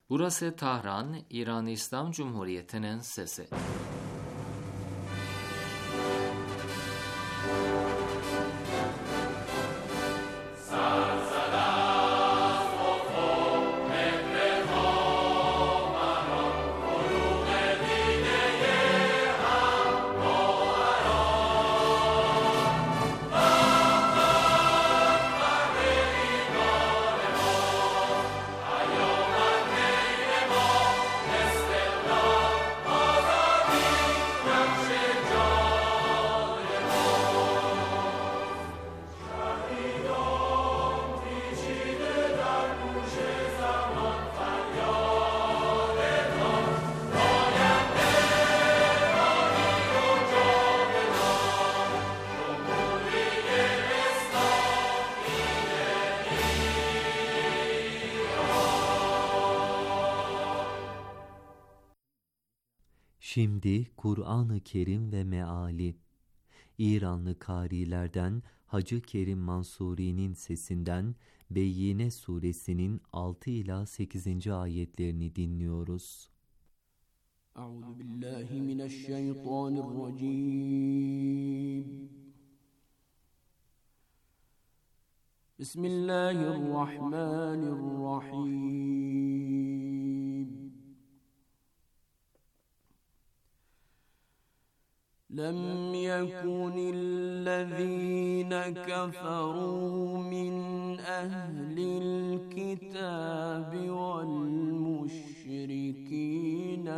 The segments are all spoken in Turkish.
Burası Tahran, İran İslam Cumhuriyeti'nin sesi. Şimdi Kur'an-ı Kerim ve meali. İranlı kârilerden Hacı Kerim Mansuri'nin sesinden Beyyine suresinin 6 ila 8. ayetlerini dinliyoruz. Euzubillahimineşşeytanirracim. Bismillahirrahmanirrahim. لم يكن الذين كفروا من أهل الكتاب والمشركين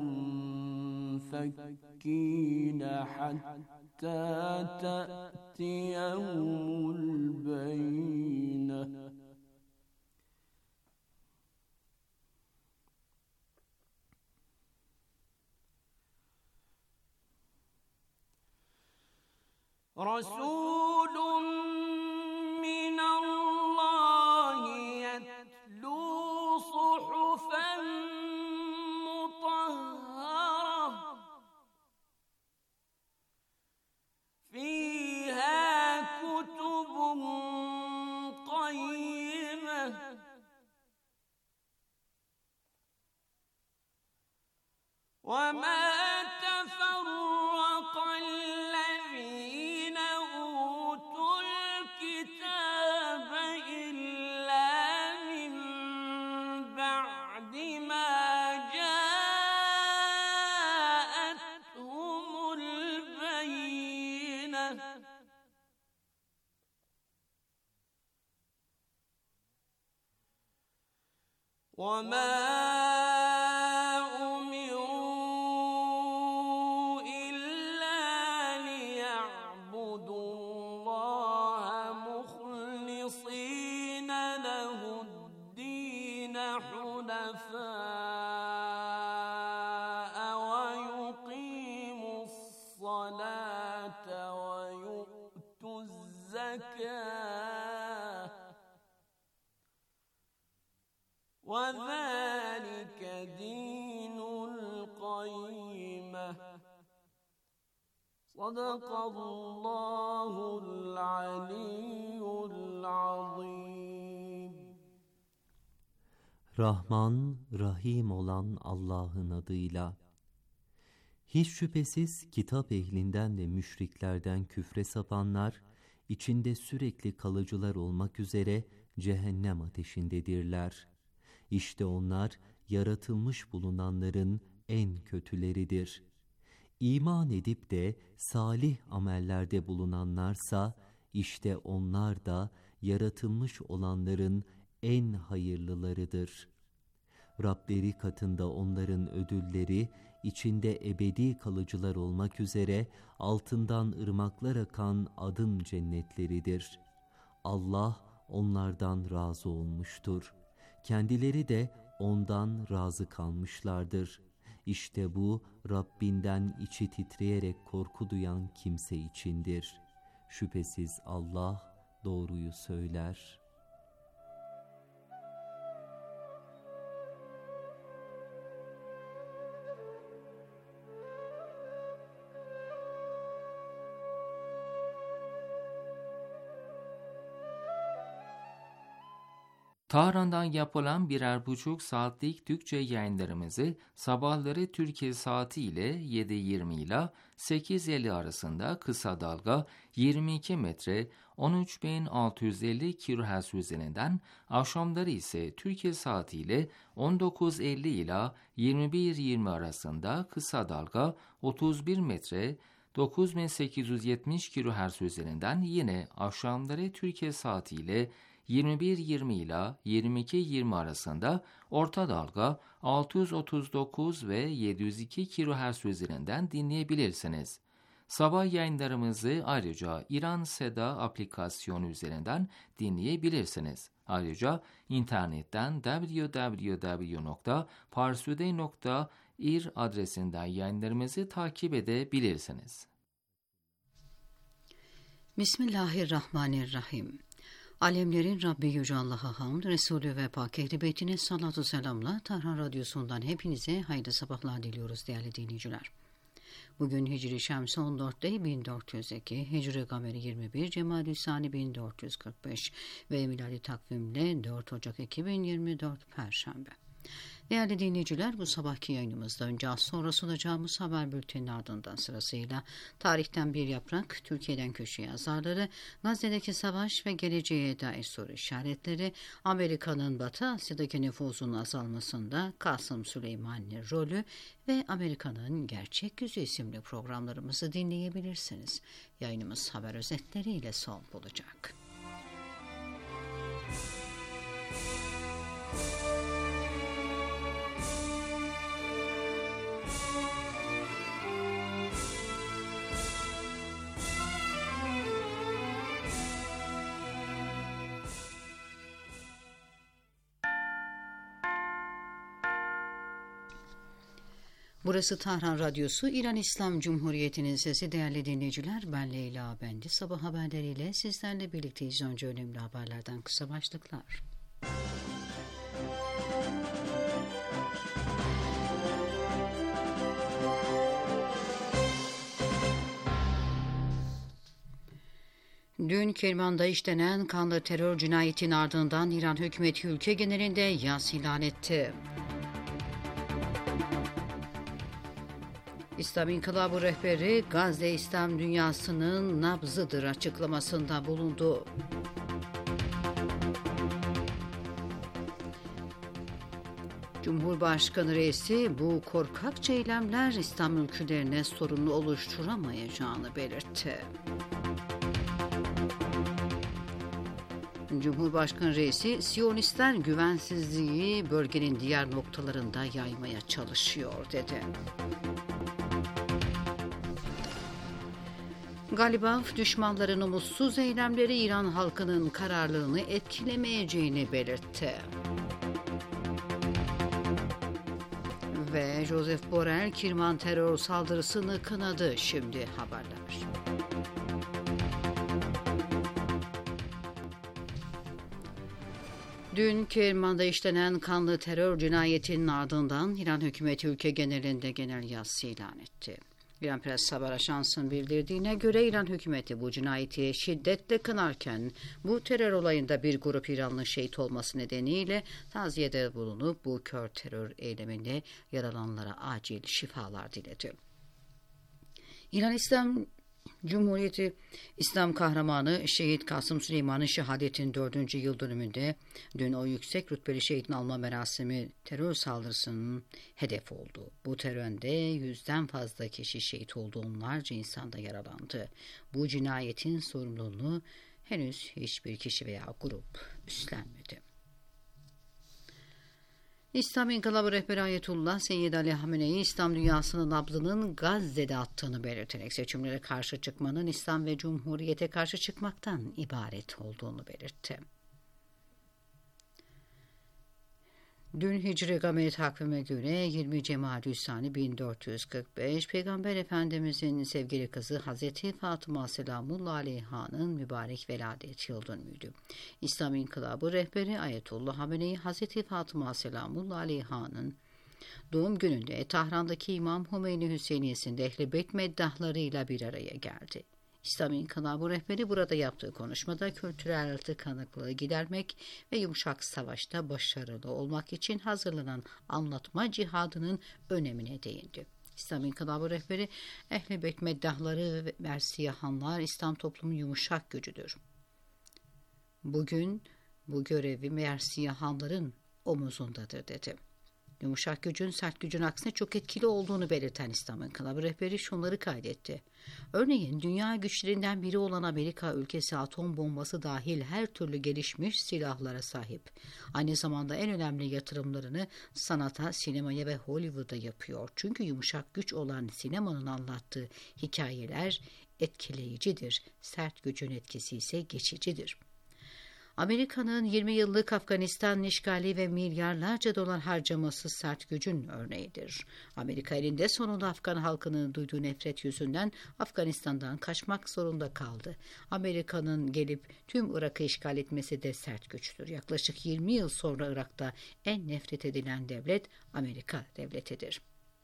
منفكين حتى تأتيهم البينة رسول من الله يتلو صحفا مطهرة فيها كتب قيمة وما تفرق الذين أوتوا الكتاب إلا من بعد ما جاءتهم البينة وما ويقيموا الصلاة ويؤتوا الزكاة وذلك دين القيمة صدق الله العلي العظيم. Rahman, Rahim olan Allah'ın adıyla. Hiç şüphesiz kitap ehlinden ve müşriklerden küfre sapanlar, içinde sürekli kalıcılar olmak üzere cehennem ateşindedirler. İşte onlar yaratılmış bulunanların en kötüleridir. İman edip de salih amellerde bulunanlarsa, işte onlar da yaratılmış olanların en hayırlılarıdır. Rableri katında onların ödülleri, içinde ebedi kalıcılar olmak üzere altından ırmaklar akan adın cennetleridir. Allah onlardan razı olmuştur. Kendileri de ondan razı kalmışlardır. İşte bu Rabbinden içi titreyerek korku duyan kimse içindir. Şüphesiz Allah doğruyu söyler. Tahran'dan yapılan 1,5 saatlik Türkçe yayınlarımızı sabahları Türkiye saati ile 7:20 ile 8:50 arasında kısa dalga 22 metre 13.650 kHz üzerinden, akşamları ise Türkiye saati ile 19:50 ile 21:20 arasında kısa dalga 31 metre 9870 kHz üzerinden, yine akşamları Türkiye saati ile 21:20 ile 22:20 arasında orta dalga 639 ve 702 kHz üzerinden dinleyebilirsiniz. Sabah yayınlarımızı ayrıca İran Seda aplikasyonu üzerinden dinleyebilirsiniz. Ayrıca internetten www.parsuday.ir adresinden yayınlarımızı takip edebilirsiniz. Bismillahirrahmanirrahim. Alemlerin Rabbi Yüce Allah'a hamd, Resulü ve Pak Ehli Beytine salatu selamla Tahran Radyosu'ndan hepinize hayırlı sabahlar diliyoruz değerli dinleyiciler. Bugün Hicri Şemsi 14 Dey 1402, Hicri Gameri 21, Cemadüssani 1445 ve Miladi takvimle 4 Ocak 2024 Perşembe. Değerli dinleyiciler, bu sabahki yayınımızda önce az sonra sunacağımız haber bülteninin ardından sırasıyla tarihten bir yaprak, Türkiye'den köşe yazarları, Gazze'deki savaş ve geleceğe dair soru işaretleri, Amerika'nın Batı Asya'daki nüfuzunun azalmasında Kasım Süleyman'ın rolü ve Amerika'nın Gerçek Yüzü isimli programlarımızı dinleyebilirsiniz. Yayınımız haber özetleriyle son bulacak. Burası Tahran Radyosu, İran İslam Cumhuriyeti'nin sesi. Değerli dinleyiciler, ben Leyla Bendi. Sabah haberleriyle sizlerle birlikteyiz. Önce önemli haberlerden kısa başlıklar. Dün Kerman'da işlenen kanlı terör cinayetin ardından İran hükümeti ülke genelinde yas ilan etti. İslam İnkılabı rehberi Gazze İslam dünyasının nabzıdır açıklamasında bulundu. Cumhurbaşkanı reisi bu korkakça eylemler İslam ülkelerine sorumlu oluşturamayacağını belirtti. Cumhurbaşkanı reisi, Siyonistler güvensizliği bölgenin diğer noktalarında yaymaya çalışıyor dedi. Galiba düşmanların umutsuz eylemleri İran halkının kararlılığını etkilemeyeceğini belirtti. Ve Joseph Borrell, Kirman terör saldırısını kınadı. Şimdi haberler. Dün Kerman'da işlenen kanlı terör cinayetinin ardından İran hükümeti ülke genelinde genel yas ilan etti. İran Press Haber Ajansı'nın bildirdiğine göre İran hükümeti bu cinayeti şiddetle kınarken bu terör olayında bir grup İranlı şehit olması nedeniyle taziyede bulunup bu kör terör eyleminde yaralananlara acil şifalar diledi. İran İslam Cumhuriyeti İslam kahramanı Şehit Kasım Süleyman'ın şehadetinin 4. yıl dönümünde dün o yüksek rütbeli şehidin alma merasimi terör saldırısının hedefi oldu. Bu terörde 100'den fazla kişi şehit oldu, onlarca insan da yaralandı. Bu cinayetin sorumluluğunu henüz hiçbir kişi veya grup üstlenmedi. İslam İnkılabı rehberi Ayetullah Seyyid Ali Hamenei, İslam dünyasının nabzının Gazze'de attığını belirterek seçimlere karşı çıkmanın İslam ve Cumhuriyete karşı çıkmaktan ibaret olduğunu belirtti. Dün Hicri Gameri takvime göre 20 Cemadüssani 1445, Peygamber Efendimizin sevgili kızı Hazreti Fatıma Selamullah Aleyha'nın mübarek veladet yıl dönümüydü. İslam İnkılabı rehberi Ayetullah Hamenei, Hazreti Fatıma Selamullah Aleyha'nın doğum gününde Tahran'daki İmam Hümeyni Hüseyniyesi'nde Ehl-i Beyt meddahlarıyla bir araya geldi. İslam İnkılabı rehberi burada yaptığı konuşmada kültürel tıkanıklığı gidermek ve yumuşak savaşta başarılı olmak için hazırlanan anlatma cihadının önemine değindi. İslam İnkılabı rehberi, Ehl-i Beyt meddahları ve Mersiyahanlar İslam toplumunun yumuşak gücüdür. Bugün bu görevi Mersiyahanların omuzundadır dedi. Yumuşak gücün sert gücün aksine çok etkili olduğunu belirten İslam İnkılabı rehberi şunları kaydetti. Örneğin dünya güçlerinden biri olan Amerika ülkesi atom bombası dahil her türlü gelişmiş silahlara sahip. Aynı zamanda en önemli yatırımlarını sanata, sinemaya ve Hollywood'a yapıyor. Çünkü yumuşak güç olan sinemanın anlattığı hikayeler etkileyicidir. Sert gücün etkisi ise geçicidir. Amerika'nın 20 yıllık Afganistan işgali ve milyarlarca dolar harcaması sert gücün örneğidir. Amerika elinde sonunda Afgan halkının duyduğu nefret yüzünden Afganistan'dan kaçmak zorunda kaldı. Amerika'nın gelip tüm Irak'ı işgal etmesi de sert güçtür. Yaklaşık 20 yıl sonra Irak'ta en nefret edilen devlet Amerika devletidir.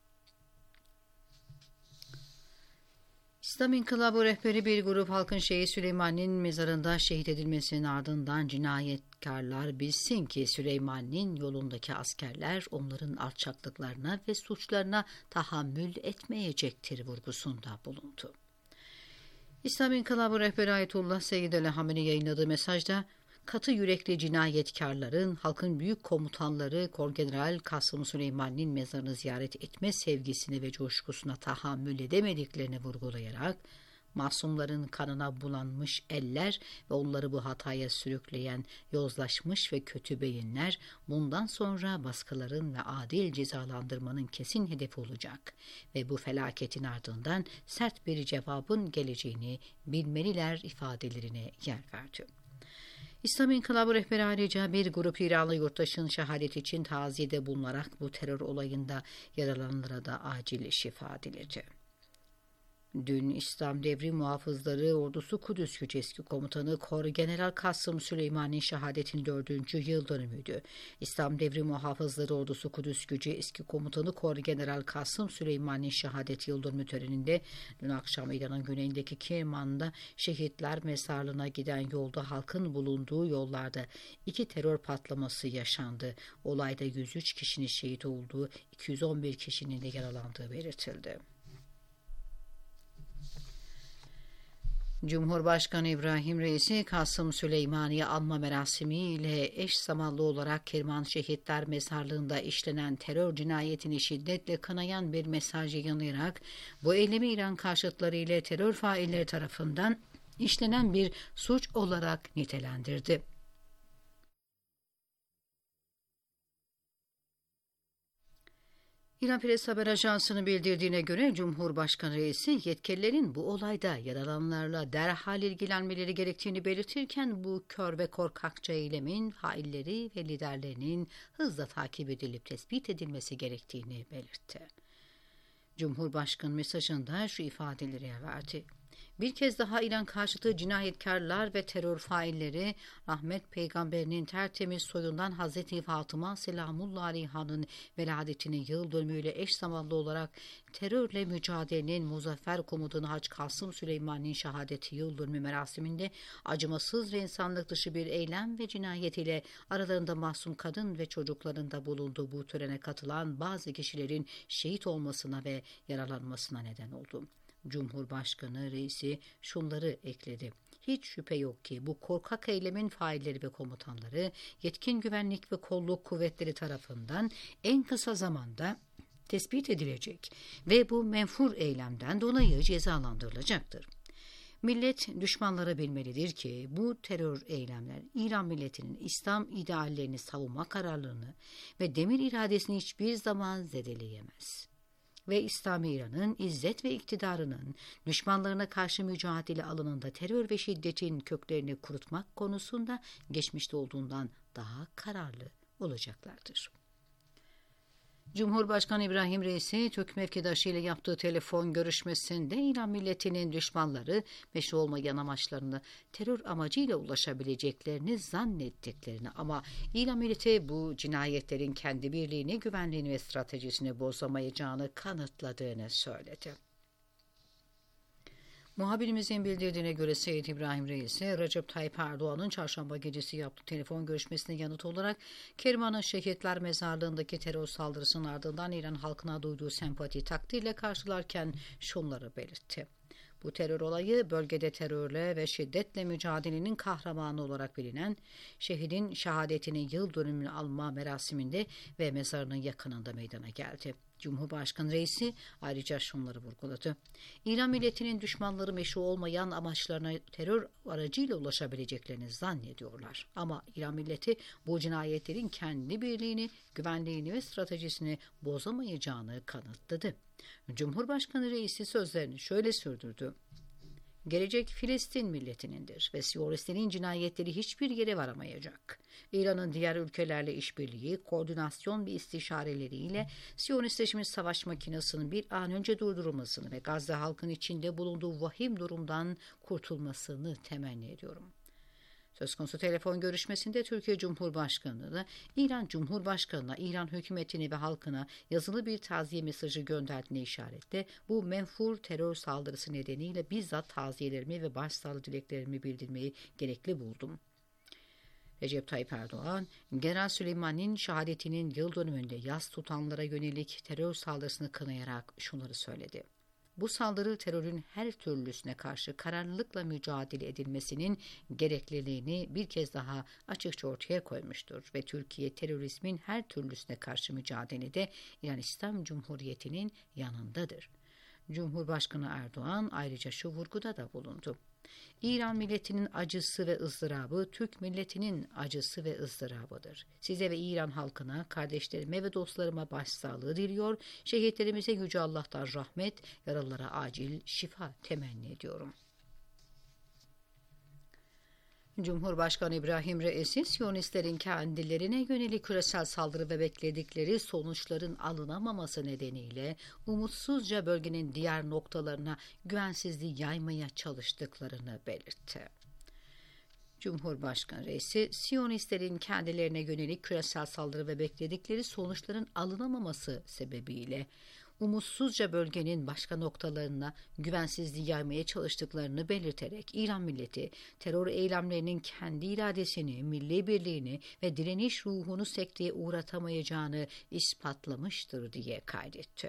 İslam İnkılabı rehberi bir grup halkın Şeyh Süleyman'ın mezarında şehit edilmesinin ardından cinayetkarlar bilsin ki Süleyman'ın yolundaki askerler onların alçaklıklarına ve suçlarına tahammül etmeyecektir vurgusunda bulundu. İslam İnkılabı rehberi Ayetullah Seyyid el-Hameni yayınladığı mesajda, katı yürekli cinayetkarların halkın büyük komutanları Korgeneral Kasım Süleyman'ın mezarını ziyaret etme sevgisini ve coşkusuna tahammül edemediklerini vurgulayarak, masumların kanına bulanmış eller ve onları bu hataya sürükleyen yozlaşmış ve kötü beyinler bundan sonra baskıların ve adil cezalandırmanın kesin hedefi olacak ve bu felaketin ardından sert bir cevabın geleceğini bilmeliler ifadelerine yer verdi. İslam İnkılabı rehberi ayrıca bir grup İranlı yurttaşın şehadet için taziyede bulunarak bu terör olayında yaralananlara da acil şifa diledi. Dün İslam Devrim Muhafızları Ordusu Kudüs Gücü eski komutanı Korgeneral Kasım Süleyman'ın şehadetinin 4. yıl dönümüydü. İslam Devrim Muhafızları Ordusu Kudüs Gücü eski komutanı Korgeneral Kasım Süleyman'ın şehadet yıl dönümü töreninde dün akşam İran'ın güneyindeki Kerman'da şehitler mezarlığına giden yolda halkın bulunduğu yollarda 2 terör patlaması yaşandı. Olayda 103 kişinin şehit olduğu, 211 kişinin de yaralandığı belirtildi. Cumhurbaşkanı İbrahim Reisi, Kasım Süleyman'ı anma merasimiyle eş zamanlı olarak Kerman Şehitler Mezarlığı'nda işlenen terör cinayetini şiddetle kınayan bir mesaj yayınlayarak bu eylemi İran karşıtları ile terör failleri tarafından işlenen bir suç olarak nitelendirdi. İran Press Haber Ajansı'nın bildirdiğine göre Cumhurbaşkanı Reisi yetkililerin bu olayda yaralananlarla derhal ilgilenmeleri gerektiğini belirtirken bu kör ve korkakça eylemin failleri ve liderlerinin hızla takip edilip tespit edilmesi gerektiğini belirtti. Cumhurbaşkanı mesajında şu ifadeleri verdi. Bir kez daha İran karşıtı cinayetkarlar ve terör failleri rahmet peygamberinin tertemiz soyundan Hazreti Fatıma Selamullah Aleyha'nın veladetinin yıl dönümüyle eş zamanlı olarak terörle mücadelenin muzaffer komutanı Hacı Kasım Süleyman'ın şehadeti yıl dönümü merasiminde acımasız ve insanlık dışı bir eylem ve cinayet ile aralarında masum kadın ve çocukların da bulunduğu bu törene katılan bazı kişilerin şehit olmasına ve yaralanmasına neden oldu. Cumhurbaşkanı Reisi şunları ekledi. Hiç şüphe yok ki bu korkak eylemin failleri ve komutanları yetkin güvenlik ve kolluk kuvvetleri tarafından en kısa zamanda tespit edilecek ve bu menfur eylemden dolayı cezalandırılacaktır. Millet düşmanları bilmelidir ki bu terör eylemler İran milletinin İslam ideallerini savunma kararlılığını ve demir iradesini hiçbir zaman zedeleyemez. Ve İslami İran'ın izzet ve iktidarının düşmanlarına karşı mücadele alanında terör ve şiddetin köklerini kurutmak konusunda geçmişte olduğundan daha kararlı olacaklardır. Cumhurbaşkanı İbrahim Reisi, Türk mevkidaşı ile yaptığı telefon görüşmesinde İran milletinin düşmanları meşru olmayan amaçlarına terör amacıyla ulaşabileceklerini zannettiklerini ama İran milleti bu cinayetlerin kendi birliğini, güvenliğini ve stratejisini bozamayacağını kanıtladığını söyledi. Muhabirimizin bildirdiğine göre Seyyid İbrahim Reisi, Recep Tayyip Erdoğan'ın çarşamba gecesi yaptığı telefon görüşmesine yanıt olarak Kerman'ın Şehitler Mezarlığı'ndaki terör saldırısının ardından İran halkına duyduğu sempati takdirle karşılarken şunları belirtti. Bu terör olayı bölgede terörle ve şiddetle mücadelenin kahramanı olarak bilinen şehidin şehadetinin yıl dönümünü alma merasiminde ve mezarının yakınında meydana geldi. Cumhurbaşkanı Reisi ayrıca şunları vurguladı. İran milletinin düşmanları meşru olmayan amaçlarına terör aracıyla ulaşabileceklerini zannediyorlar. Ama İran milleti bu cinayetlerin kendi birliğini, güvenliğini ve stratejisini bozamayacağını kanıtladı. Cumhurbaşkanı Reisi sözlerini şöyle sürdürdü. Gelecek Filistin milletinindir ve Siyonistlerin cinayetleri hiçbir yere varamayacak. İran'ın diğer ülkelerle işbirliği, koordinasyon ve istişareleriyle Siyonist rejimin savaş makinesinin bir an önce durdurulmasını ve Gazze halkının içinde bulunduğu vahim durumdan kurtulmasını temenni ediyorum. Söz konusu telefon görüşmesinde Türkiye Cumhurbaşkanı da İran Cumhurbaşkanı'na, İran hükümetini ve halkına yazılı bir taziye mesajı gönderdiğine işaretle bu menfur terör saldırısı nedeniyle bizzat taziyelerimi ve başsağlığı dileklerimi bildirmeyi gerekli buldum. Recep Tayyip Erdoğan, General Süleyman'ın şehadetinin yıl dönümünde yas tutanlara yönelik terör saldırısını kınayarak şunları söyledi. Bu saldırı terörün her türlüsüne karşı kararlılıkla mücadele edilmesinin gerekliliğini bir kez daha açıkça ortaya koymuştur ve Türkiye terörizmin her türlüsüne karşı mücadelede İran İslam Cumhuriyeti'nin yanındadır. Cumhurbaşkanı Erdoğan ayrıca şu vurguda da bulundu. İran milletinin acısı ve ızdırabı Türk milletinin acısı ve ızdırabıdır. Size ve İran halkına, kardeşlerime ve dostlarıma başsağlığı diliyor. Şehitlerimize Yüce Allah'tan rahmet, yaralılara acil şifa temenni ediyorum. Cumhurbaşkanı İbrahim Reisi, Siyonistlerin kendilerine yönelik küresel saldırı ve bekledikleri sonuçların alınamaması nedeniyle umutsuzca bölgenin diğer noktalarına güvensizliği yaymaya çalıştıklarını belirtti. Cumhurbaşkanı Reisi, Siyonistlerin kendilerine yönelik küresel saldırı ve bekledikleri sonuçların alınamaması sebebiyle umutsuzca bölgenin başka noktalarına güvensizliği yaymaya çalıştıklarını belirterek İran milleti terör eylemlerinin kendi iradesini, milli birliğini ve direniş ruhunu sekteye uğratamayacağını ispatlamıştır diye kaydetti.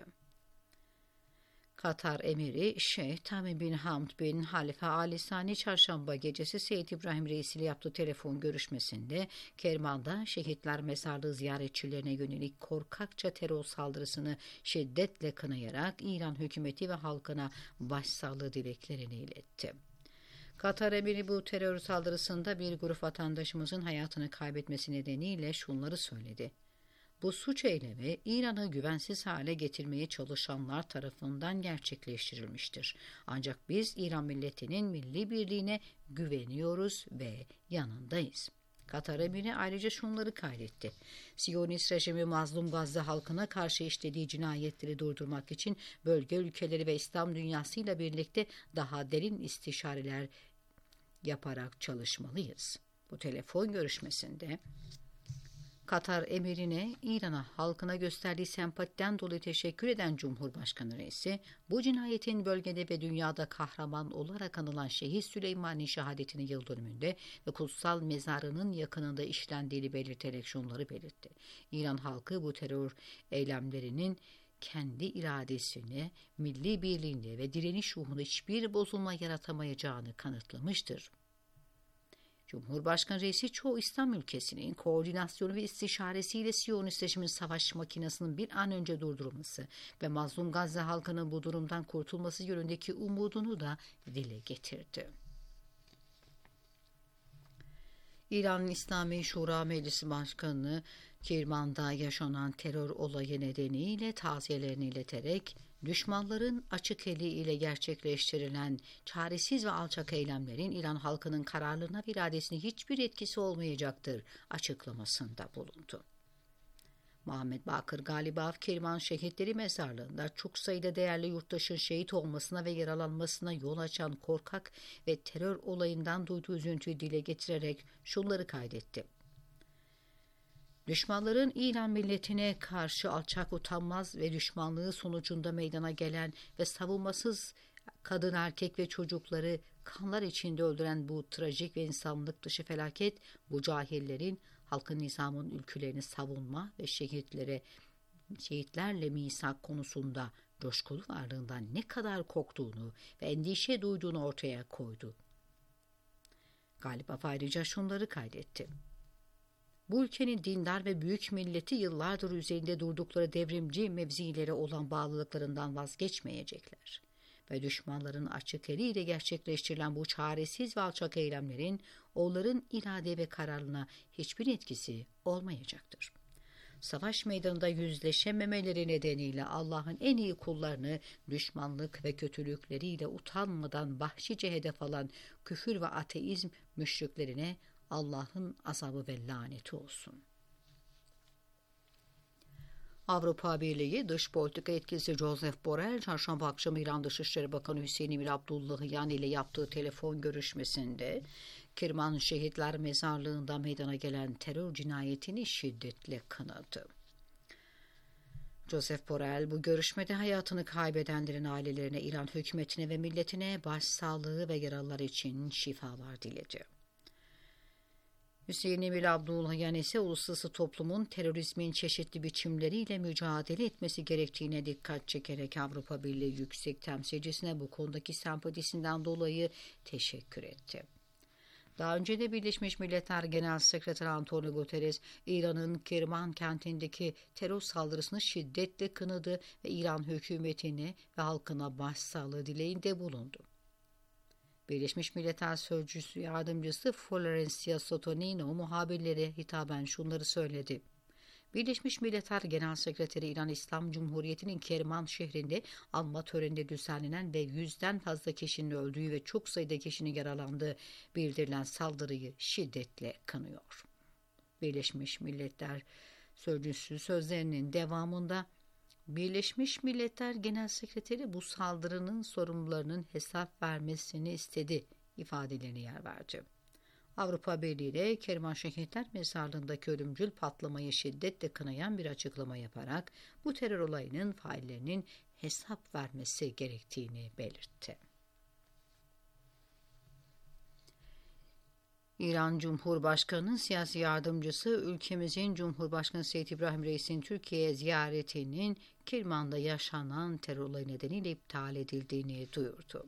Katar emiri Şeyh Tamim bin Hamd bin Halife Al Sani çarşamba gecesi Seyyid İbrahim Reisi ile yaptığı telefon görüşmesinde Kerman'da Şehitler Mezarlığı ziyaretçilerine yönelik korkakça terör saldırısını şiddetle kınayarak İran hükümeti ve halkına başsağlığı dileklerini iletti. Katar emiri bu terör saldırısında bir grup vatandaşımızın hayatını kaybetmesi nedeniyle şunları söyledi. Bu suç eylemi İran'ı güvensiz hale getirmeye çalışanlar tarafından gerçekleştirilmiştir. Ancak biz İran milletinin milli birliğine güveniyoruz ve yanındayız. Katar emiri ayrıca şunları kaydetti. Siyonist rejimi mazlum Gazze halkına karşı işlediği cinayetleri durdurmak için bölge ülkeleri ve İslam dünyasıyla birlikte daha derin istişareler yaparak çalışmalıyız. Bu telefon görüşmesinde Katar emirine, İran'a, halkına gösterdiği sempatiden dolayı teşekkür eden Cumhurbaşkanı Reisi, bu cinayetin bölgede ve dünyada kahraman olarak anılan Şehit Süleyman'ın şehadetinin yıl dönümünde ve kutsal mezarının yakınında işlendiğini belirterek şunları belirtti. İran halkı bu terör eylemlerinin kendi iradesine, milli birliğine ve direniş ruhuna hiçbir bozulma yaratamayacağını kanıtlamıştır. Cumhurbaşkanı Reisi çoğu İslam ülkesinin koordinasyonu ve istişaresiyle Siyonist rejimin savaş makinesinin bir an önce durdurulması ve mazlum Gazze halkının bu durumdan kurtulması yönündeki umudunu da dile getirdi. İran İslami Şura Meclisi Başkanı Kerman'da yaşanan terör olayı nedeniyle taziyelerini ileterek düşmanların açık eliyle gerçekleştirilen çaresiz ve alçak eylemlerin İran halkının kararlılığına ve iradesine hiçbir etkisi olmayacaktır açıklamasında bulundu. Muhammed Bakır Galibav Kerman Şehitleri Mezarlığı'nda çok sayıda değerli yurttaşın şehit olmasına ve yaralanmasına yol açan korkak ve terör olayından duyduğu üzüntüyü dile getirerek şunları kaydetti. Düşmanların İran milletine karşı alçak, utanmaz ve düşmanlığı sonucunda meydana gelen ve savunmasız Kadın, erkek ve çocukları kanlar içinde öldüren bu trajik ve insanlık dışı felaket, bu cahillerin halkın nizamın ülkelerini savunma ve şehitlerle misak konusunda coşkulu varlığından ne kadar korktuğunu ve endişe duyduğunu ortaya koydu. Galip ayrıca şunları kaydetti. Bu ülkenin dindar ve büyük milleti yıllardır üzerinde durdukları devrimci mevzilere olan bağlılıklarından vazgeçmeyecekler. Ve düşmanların açık eliyle gerçekleştirilen bu çaresiz ve alçak eylemlerin onların irade ve kararına hiçbir etkisi olmayacaktır. Savaş meydanında yüzleşememeleri nedeniyle Allah'ın en iyi kullarını düşmanlık ve kötülükleriyle utanmadan vahşice hedef alan küfür ve ateizm müşriklerine Allah'ın azabı ve laneti olsun. Avrupa Birliği Dış Politika Yetkilisi Josep Borrell, çarşamba akşamı İran Dışişleri Bakanı Hüseyin Emir Abdullahian ile yaptığı telefon görüşmesinde Kirman Şehitler Mezarlığı'nda meydana gelen terör cinayetini şiddetle kınadı. Josep Borrell bu görüşmede hayatını kaybedenlerin ailelerine, İran hükümetine ve milletine başsağlığı ve yaralılar için şifalar diledi. Hüseyin Emir Abdullahian ise uluslararası toplumun terörizmin çeşitli biçimleriyle mücadele etmesi gerektiğine dikkat çekerek Avrupa Birliği Yüksek Temsilcisine bu konudaki sempatisinden dolayı teşekkür etti. Daha önce de Birleşmiş Milletler Genel Sekreteri Antonio Guterres, İran'ın Kerman kentindeki terör saldırısını şiddetle kınadı ve İran hükümetine ve halkına başsağlığı dileğinde bulundu. Birleşmiş Milletler Sözcüsü Yardımcısı Florencia Sotonino muhabirlere hitaben şunları söyledi. Birleşmiş Milletler Genel Sekreteri İran İslam Cumhuriyeti'nin Kerman şehrinde anma töreninde düzenlenen ve 100'den fazla kişinin öldüğü ve çok sayıda kişinin yaralandığı bildirilen saldırıyı şiddetle kınıyor. Birleşmiş Milletler Sözcüsü sözlerinin devamında Birleşmiş Milletler Genel Sekreteri bu saldırının sorumlularının hesap vermesini istedi ifadelerine yer verdi. Avrupa Birliği de Kerman Şehitler Mezarlığı'ndaki ölümcül patlamayı şiddetle kınayan bir açıklama yaparak bu terör olayının faillerinin hesap vermesi gerektiğini belirtti. İran Cumhurbaşkanı'nın siyasi yardımcısı ülkemizin Cumhurbaşkanı Seyyid İbrahim Reis'in Türkiye'ye ziyaretinin Kirman'da yaşanan terör olayı nedeniyle iptal edildiğini duyurdu.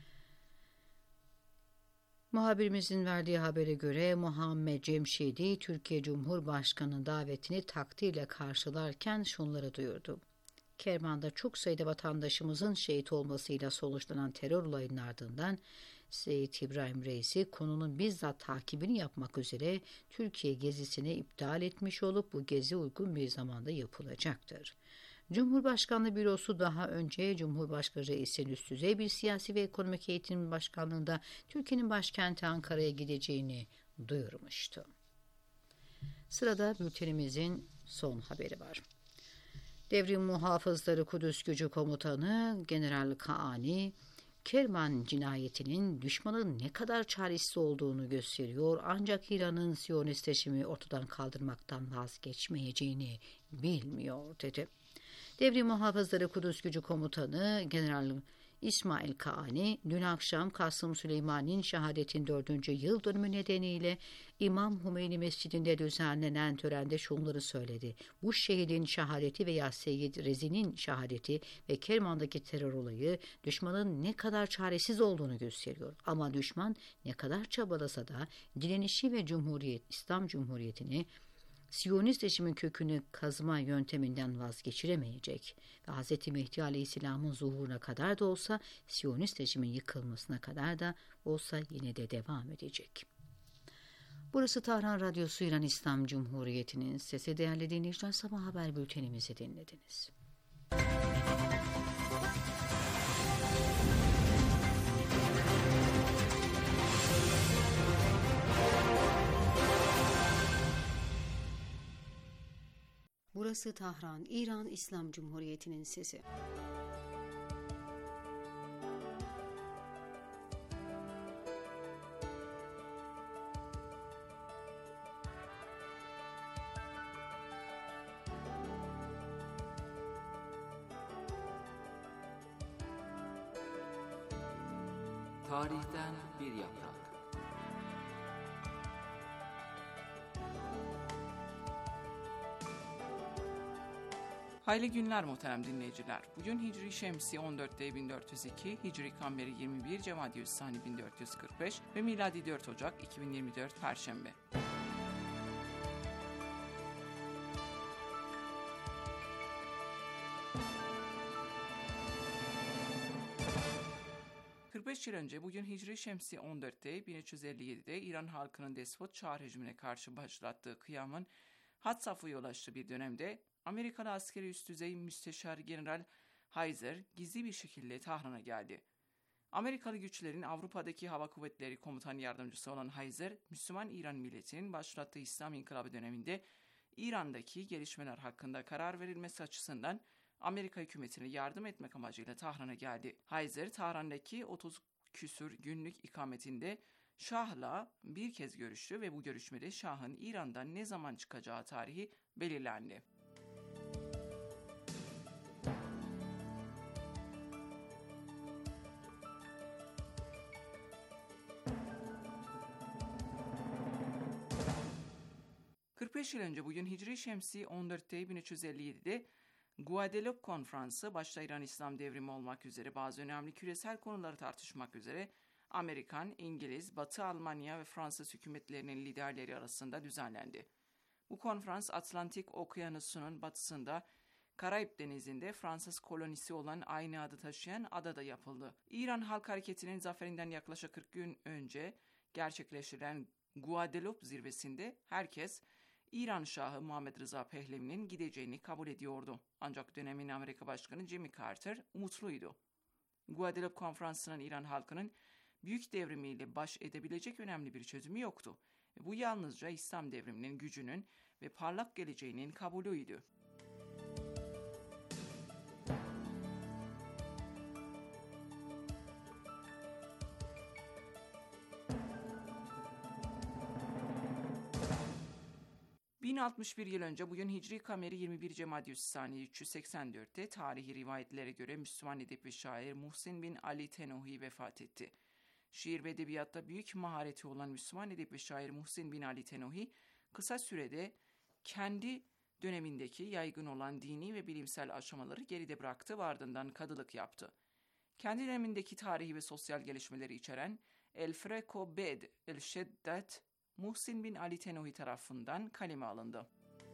Muhabirimizin verdiği habere göre Muhammed Cemşidi, Türkiye Cumhurbaşkanı'nın davetini takdirle karşılarken şunları duyurdu. Kerman'da çok sayıda vatandaşımızın şehit olmasıyla sonuçlanan terör olayının ardından Seyyid İbrahim Reis'i konunun bizzat takibini yapmak üzere Türkiye gezisini iptal etmiş olup bu gezi uygun bir zamanda yapılacaktır. Cumhurbaşkanlığı Bürosu daha önce Cumhurbaşkanı Reis'in üst düzey bir siyasi ve ekonomik eğitim başkanlığında Türkiye'nin başkenti Ankara'ya gideceğini duyurmuştu. Sırada bültenimizin son haberi var. Devrim Muhafızları Kudüs Gücü Komutanı General Kaani, Kerman cinayetinin düşmanın ne kadar çaresiz olduğunu gösteriyor ancak İran'ın Siyonist rejimi ortadan kaldırmaktan vazgeçmeyeceğini bilmiyor dedi. Devrim Muhafızları Kudüs Gücü Komutanı General İsmail Kaani, dün akşam Kasım Süleyman'ın şehadetin 4. yıl dönümü nedeniyle İmam Hümeyni Mescidi'nde düzenlenen törende şunları söyledi. Bu şehidin şehadeti veya Seyyid Rezi'nin şehadeti ve Kerman'daki terör olayı düşmanın ne kadar çaresiz olduğunu gösteriyor. Ama düşman ne kadar çabalasa da direnişi ve İslam Cumhuriyeti'ni Siyonist rejimin kökünü kazma yönteminden vazgeçiremeyecek ve Hz. Mehdi Aleyhisselam'ın zuhuruna kadar da olsa Siyonist rejimin yıkılmasına kadar da olsa yine de devam edecek. Burası Tahran Radyosu İran İslam Cumhuriyeti'nin sesi. Değerli dinleyiciler, sabah haber bültenimizi dinlediniz. Burası Tahran, İran İslam Cumhuriyeti'nin sesi. Tarihten bir yaprak. Hayırlı günler muhterem dinleyiciler. Bugün Hicri Şemsi 14'te 1402, Hicri Kameri 21, Cemadi-Üssani 1445 ve Miladi 4 Ocak 2024 Perşembe. ...45 yıl önce bugün Hicri Şemsi 14'te 1357'de İran halkının despot Çar rejimine karşı başlattığı kıyamın had safhaya ulaştığı bir dönemde Amerikalı askeri üst düzey müsteşar General Heiser gizli bir şekilde Tahran'a geldi. Amerikalı güçlerin Avrupa'daki hava kuvvetleri komutan yardımcısı olan Heiser, Müslüman İran milletinin başlattığı İslam İnkılabı döneminde İran'daki gelişmeler hakkında karar verilmesi açısından Amerika hükümetine yardım etmek amacıyla Tahran'a geldi. Heiser, Tahran'daki 30 küsür günlük ikametinde Şah'la bir kez görüştü ve bu görüşmede Şah'ın İran'dan ne zaman çıkacağı tarihi belirlendi. ...45 yıl önce bugün Hicri Şemsi 14'te 1357'de Guadeloupe Konferansı başta İran İslam Devrimi olmak üzere bazı önemli küresel konuları tartışmak üzere Amerikan, İngiliz, Batı Almanya ve Fransız hükümetlerinin liderleri arasında düzenlendi. Bu konferans Atlantik Okyanusu'nun batısında Karayip Denizi'nde Fransız kolonisi olan aynı adı taşıyan adada yapıldı. İran Halk Hareketi'nin zaferinden yaklaşık 40 gün önce gerçekleştirilen Guadeloupe zirvesinde herkes İran Şahı Muhammed Rıza Pehlevi'nin gideceğini kabul ediyordu. Ancak dönemin Amerika Başkanı Jimmy Carter umutluydu. Guadeloupe Konferansı'nın İran halkının büyük devrimiyle baş edebilecek önemli bir çözümü yoktu. Bu yalnızca İslam devriminin gücünün ve parlak geleceğinin kabulüydü. ...1061 yıl önce bugün Hicri Kameri 21 Cemadi-Üssani 384'te tarihi rivayetlere göre Müslüman edip ve şair Muhsin bin Ali Tenohi vefat etti. Şiir ve edebiyatta büyük mahareti olan Müslüman edip ve şair Muhsin bin Ali Tenohi kısa sürede kendi dönemindeki yaygın olan dini ve bilimsel aşamaları geride bıraktı ve ardından kadılık yaptı. Kendi dönemindeki tarihi ve sosyal gelişmeleri içeren El Freko Bed El Şeddet Muhsin bin Ali Tenohi tarafından kaleme alındı.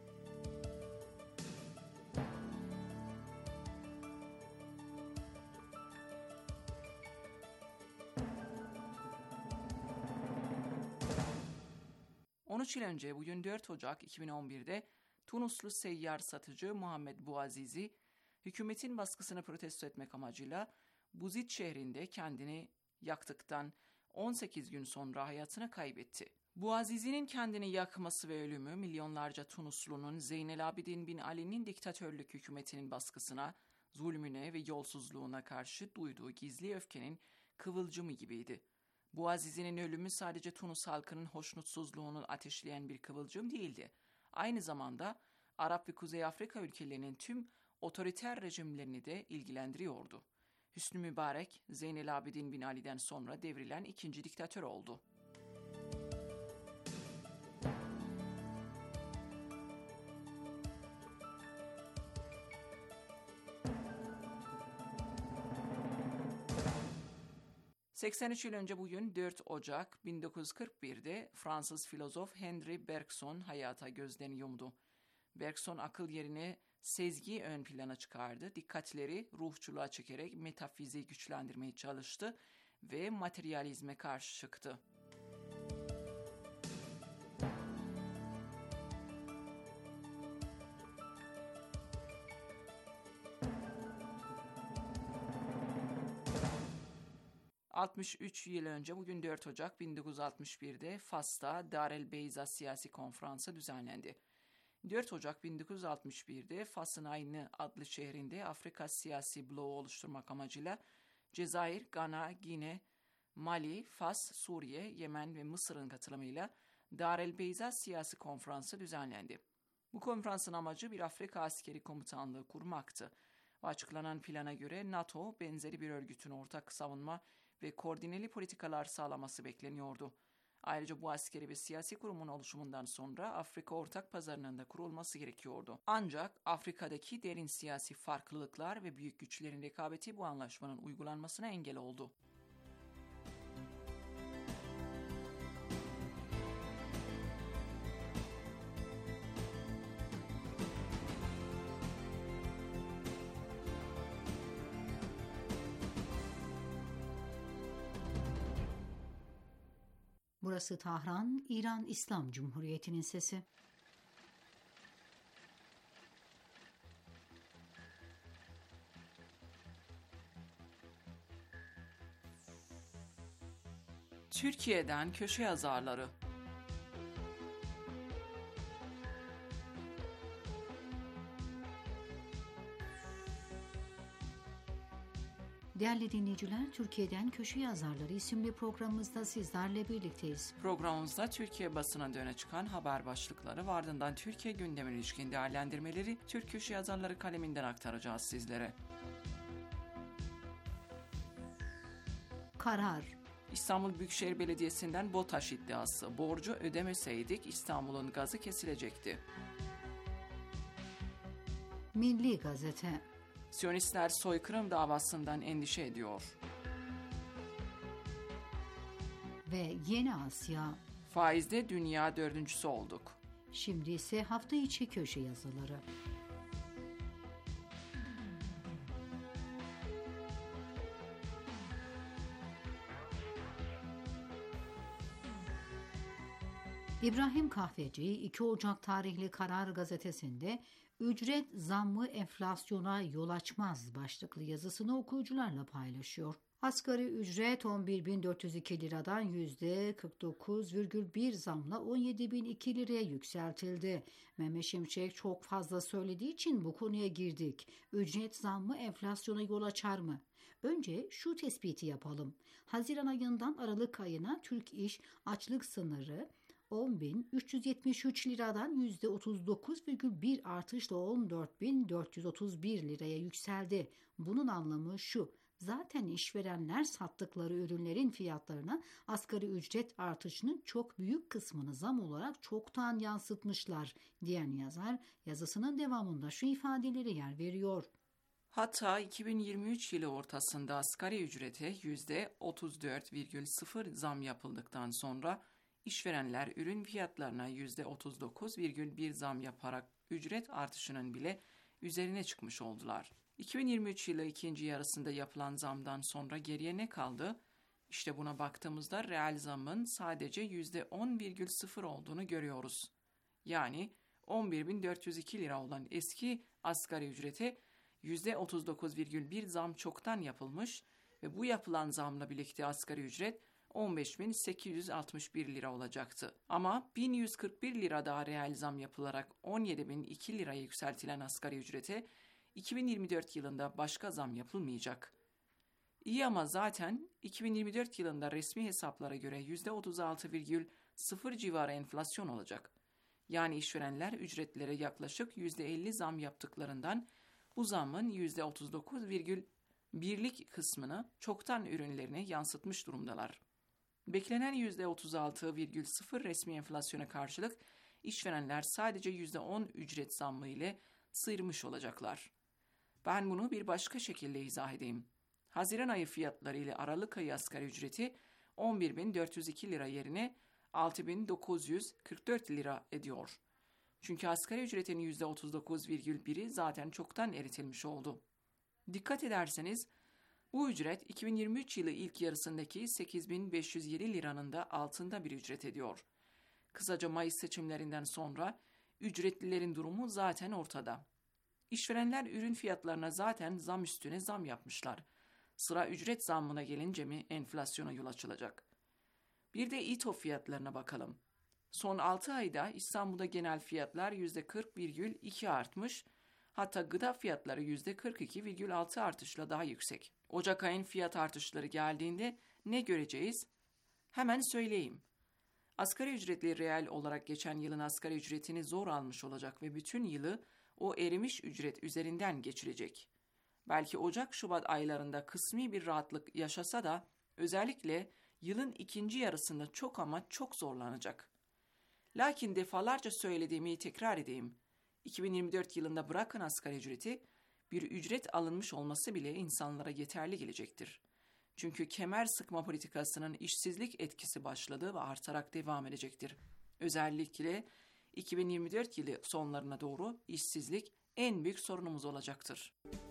...13 yıl önce bugün 4 Ocak 2011'de Tunuslu seyyar satıcı Muhammed Bouazizi, hükümetin baskısını protesto etmek amacıyla Buzit şehrinde kendini yaktıktan 18 gün sonra hayatını kaybetti. Bouazizi'nin kendini yakması ve ölümü milyonlarca Tunuslunun Zeynel Abidin bin Ali'nin diktatörlük hükümetinin baskısına, zulmüne ve yolsuzluğuna karşı duyduğu gizli öfkenin kıvılcımı gibiydi. Bouazizi'nin ölümü sadece Tunus halkının hoşnutsuzluğunu ateşleyen bir kıvılcım değildi. Aynı zamanda Arap ve Kuzey Afrika ülkelerinin tüm otoriter rejimlerini de ilgilendiriyordu. Hüsnü Mübarek, Zeynel Abidin bin Ali'den sonra devrilen ikinci diktatör oldu. ...83 yıl önce bugün 4 Ocak 1941'de Fransız filozof Henri Bergson hayata gözlerini yumdu. Bergson akıl yerine sezgiyi ön plana çıkardı, dikkatleri ruhçuluğa çekerek metafiziği güçlendirmeye çalıştı ve materyalizme karşı çıktı. ...63 yıl önce bugün 4 Ocak 1961'de Fas'ta Darel Beyza Siyasi Konferansı düzenlendi. 4 Ocak 1961'de Fas'ın aynı adlı şehrinde Afrika Siyasi Bloğu oluşturmak amacıyla Cezayir, Gana, Gine, Mali, Fas, Suriye, Yemen ve Mısır'ın katılımıyla Darel Beyza Siyasi Konferansı düzenlendi. Bu konferansın amacı bir Afrika askeri komutanlığı kurmaktı. Açıklanan plana göre NATO benzeri bir örgütün ortak savunma ve koordineli politikalar sağlaması bekleniyordu. Ayrıca bu askeri ve siyasi kurumun oluşumundan sonra Afrika Ortak Pazarı'nın da kurulması gerekiyordu. Ancak Afrika'daki derin siyasi farklılıklar ve büyük güçlerin rekabeti bu anlaşmanın uygulanmasına engel oldu. Burası Tahran, İran İslam Cumhuriyeti'nin sesi. Türkiye'den köşe yazarları. Değerli dinleyiciler, Türkiye'den Köşe Yazarları isimli programımızda sizlerle birlikteyiz. Programımızda Türkiye basınında öne çıkan haber başlıkları ve ardından Türkiye gündemine ilişkin değerlendirmeleri Türk Köşe Yazarları kaleminden aktaracağız sizlere. Karar. İstanbul Büyükşehir Belediyesi'nden BOTAŞ iddiası. Borcu ödemeseydik İstanbul'un gazı kesilecekti. Milli Gazete. Siyonistler soykırım davasından endişe ediyor. Ve Yeni Asya. Faizde dünya 4.'sü olduk. Şimdi ise hafta içi köşe yazıları. İbrahim Kahveci 2 Ocak tarihli Karar gazetesinde ücret zammı enflasyona yol açmaz başlıklı yazısını okuyucularla paylaşıyor. Asgari ücret 11.402 liradan %49,1 zamla 17.002 liraya yükseltildi. Mehmet Şimşek çok fazla söylediği için bu konuya girdik. Ücret zammı enflasyona yol açar mı? Önce şu tespiti yapalım. Haziran ayından Aralık ayına Türk İş açlık sınırı 10.373 liradan %39,1 artışla 14.431 liraya yükseldi. Bunun anlamı şu: zaten işverenler sattıkları ürünlerin fiyatlarına asgari ücret artışının çok büyük kısmını zam olarak çoktan yansıtmışlar diyen yazar yazısının devamında şu ifadeleri yer veriyor. Hatta 2023 yılı ortasında asgari ücrete %34,0 zam yapıldıktan sonra İşverenler ürün fiyatlarına %39,1 zam yaparak ücret artışının bile üzerine çıkmış oldular. 2023 yılı ikinci yarısında yapılan zamdan sonra geriye ne kaldı? İşte buna baktığımızda reel zamın sadece %10,0 olduğunu görüyoruz. Yani 11.402 lira olan eski asgari ücrete %39,1 zam çoktan yapılmış ve bu yapılan zamla birlikte asgari ücret 15.861 lira olacaktı. Ama 1.141 lira daha reel zam yapılarak 17.002 liraya yükseltilen asgari ücrete 2024 yılında başka zam yapılmayacak. İyi ama zaten 2024 yılında resmi hesaplara göre %36,0 civarı enflasyon olacak. Yani işverenler ücretlere yaklaşık %50 zam yaptıklarından bu zammın %39,1'lik kısmını çoktan ürünlerine yansıtmış durumdalar. Beklenen %36,0 resmi enflasyona karşılık işverenler sadece %10 ücret zammı ile sıyırmış olacaklar. Ben bunu bir başka şekilde izah edeyim. Haziran ayı fiyatları ile Aralık ayı asgari ücreti 11.402 lira yerine 6.944 lira ediyor. Çünkü asgari ücretin %39,1'i zaten çoktan eritilmiş oldu. Dikkat ederseniz bu ücret 2023 yılı ilk yarısındaki 8.507 liranın da altında bir ücret ediyor. Kısaca Mayıs seçimlerinden sonra ücretlilerin durumu zaten ortada. İşverenler ürün fiyatlarına zaten zam üstüne zam yapmışlar. Sıra ücret zammına gelince mi enflasyona yol açılacak? Bir de İTO fiyatlarına bakalım. Son 6 ayda İstanbul'da genel fiyatlar %40,2 artmış, hatta gıda fiyatları %42,6 artışla daha yüksek. Ocak ayın fiyat artışları geldiğinde ne göreceğiz? Hemen söyleyeyim. Asgari ücretli reel olarak geçen yılın asgari ücretini zor almış olacak ve bütün yılı o erimiş ücret üzerinden geçirecek. Belki Ocak-Şubat aylarında kısmi bir rahatlık yaşasa da Özellikle yılın ikinci yarısında çok ama çok zorlanacak. Lakin defalarca söylediğimi tekrar edeyim. 2024 yılında bırakın asgari ücreti, bir ücret alınmış olması bile insanlara yeterli gelecektir. Çünkü kemer sıkma politikasının işsizlik etkisi başladı ve artarak devam edecektir. Özellikle 2024 yılı sonlarına doğru işsizlik en büyük sorunumuz olacaktır.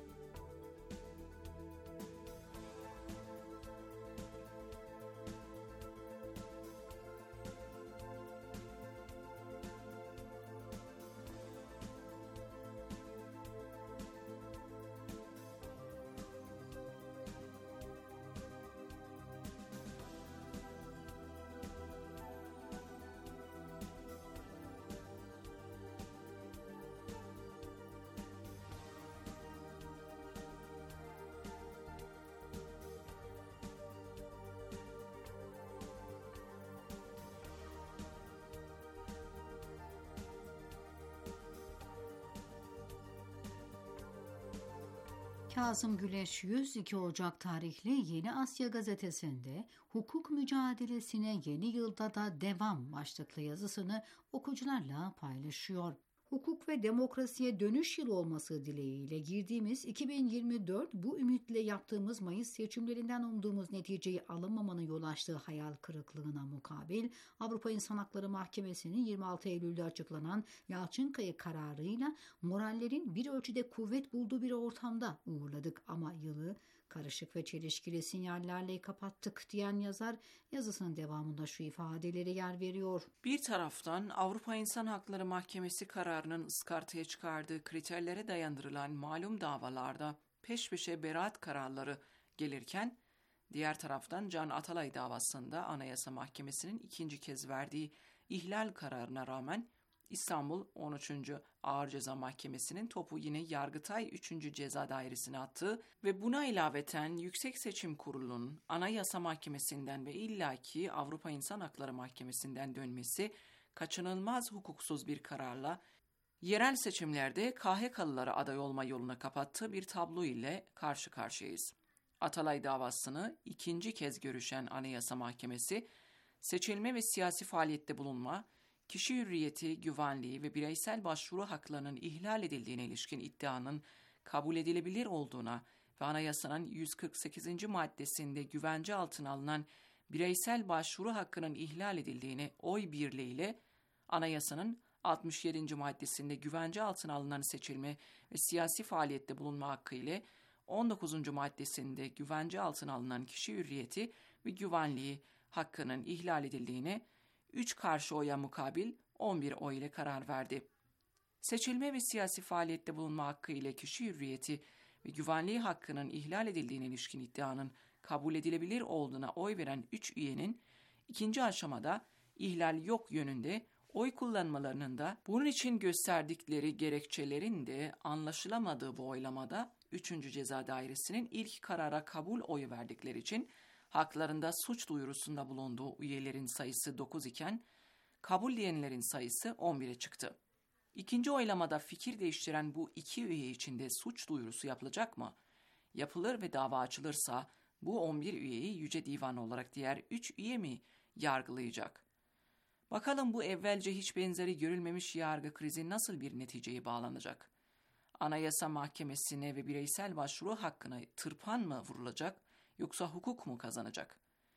Kazım Güleç 102 Ocak tarihli Yeni Asya gazetesinde hukuk mücadelesine yeni yılda da devam başlıklı yazısını okuyucularla paylaşıyor. Hukuk ve demokrasiye dönüş yılı olması dileğiyle girdiğimiz 2024 bu ümitle yaptığımız Mayıs seçimlerinden umduğumuz neticeyi alamamanın yol açtığı hayal kırıklığına mukabil Avrupa İnsan Hakları Mahkemesi'nin 26 Eylül'de açıklanan Yalçınkaya kararıyla morallerin bir ölçüde kuvvet bulduğu bir ortamda uğurladık ama yılı karışık ve çelişkili sinyallerle kapattık diyen yazar yazısının devamında şu ifadelere yer veriyor. Bir taraftan Avrupa İnsan Hakları Mahkemesi kararının ıskartaya çıkardığı kriterlere dayandırılan malum davalarda peş peşe beraat kararları gelirken, diğer taraftan Can Atalay davasında Anayasa Mahkemesi'nin ikinci kez verdiği ihlal kararına rağmen İstanbul 13. Ağır Ceza Mahkemesi'nin topu yine Yargıtay 3. Ceza Dairesi'ne attığı ve buna ilaveten Yüksek Seçim Kurulu'nun Anayasa Mahkemesi'nden ve illaki Avrupa İnsan Hakları Mahkemesi'nden dönmesi kaçınılmaz hukuksuz bir kararla yerel seçimlerde KHK'lılara aday olma yoluna kapattığı bir tablo ile karşı karşıyayız. Atalay davasını ikinci kez görüşen Anayasa Mahkemesi, seçilme ve siyasi faaliyette bulunma, kişi hürriyeti, güvenliği ve bireysel başvuru haklarının ihlal edildiğine ilişkin iddianın kabul edilebilir olduğuna ve anayasanın 148. maddesinde güvence altına alınan bireysel başvuru hakkının ihlal edildiğine oy birliğiyle anayasanın 67. maddesinde güvence altına alınan seçilme ve siyasi faaliyette bulunma hakkı ile 19. maddesinde güvence altına alınan kişi hürriyeti ve güvenliği hakkının ihlal edildiğine 3 karşı oya mukabil 11 oy ile karar verdi. Seçilme ve siyasi faaliyette bulunma hakkı ile kişi hürriyeti ve güvenliği hakkının ihlal edildiğine ilişkin iddianın kabul edilebilir olduğuna oy veren 3 üyenin ikinci aşamada ihlal yok yönünde oy kullanmalarının da bunun için gösterdikleri gerekçelerin de anlaşılamadığı bu oylamada 3. Ceza Dairesi'nin ilk karara kabul oyu verdikleri için haklarında suç duyurusunda bulunduğu üyelerin sayısı 9 iken kabul diyenlerin sayısı 11'e çıktı. İkinci oylamada fikir değiştiren bu 2 üye için de suç duyurusu yapılacak mı? Yapılır ve dava açılırsa bu 11 üyeyi Yüce Divan olarak diğer 3 üye mi yargılayacak? Bakalım bu evvelce hiç benzeri görülmemiş yargı krizi nasıl bir neticeye bağlanacak? Anayasa Mahkemesi'ne ve bireysel başvuru hakkına tırpan mı vurulacak yoksa hukuk mu kazanacak?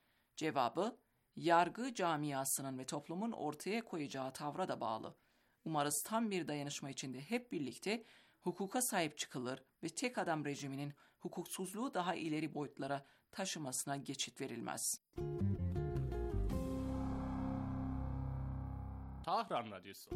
Cevabı yargı camiasının ve toplumun ortaya koyacağı tavra da bağlı. Umarız tam bir dayanışma içinde hep birlikte hukuka sahip çıkılır ve tek adam rejiminin hukuksuzluğu daha ileri boyutlara taşımasına geçit verilmez. Tahran Radyosu.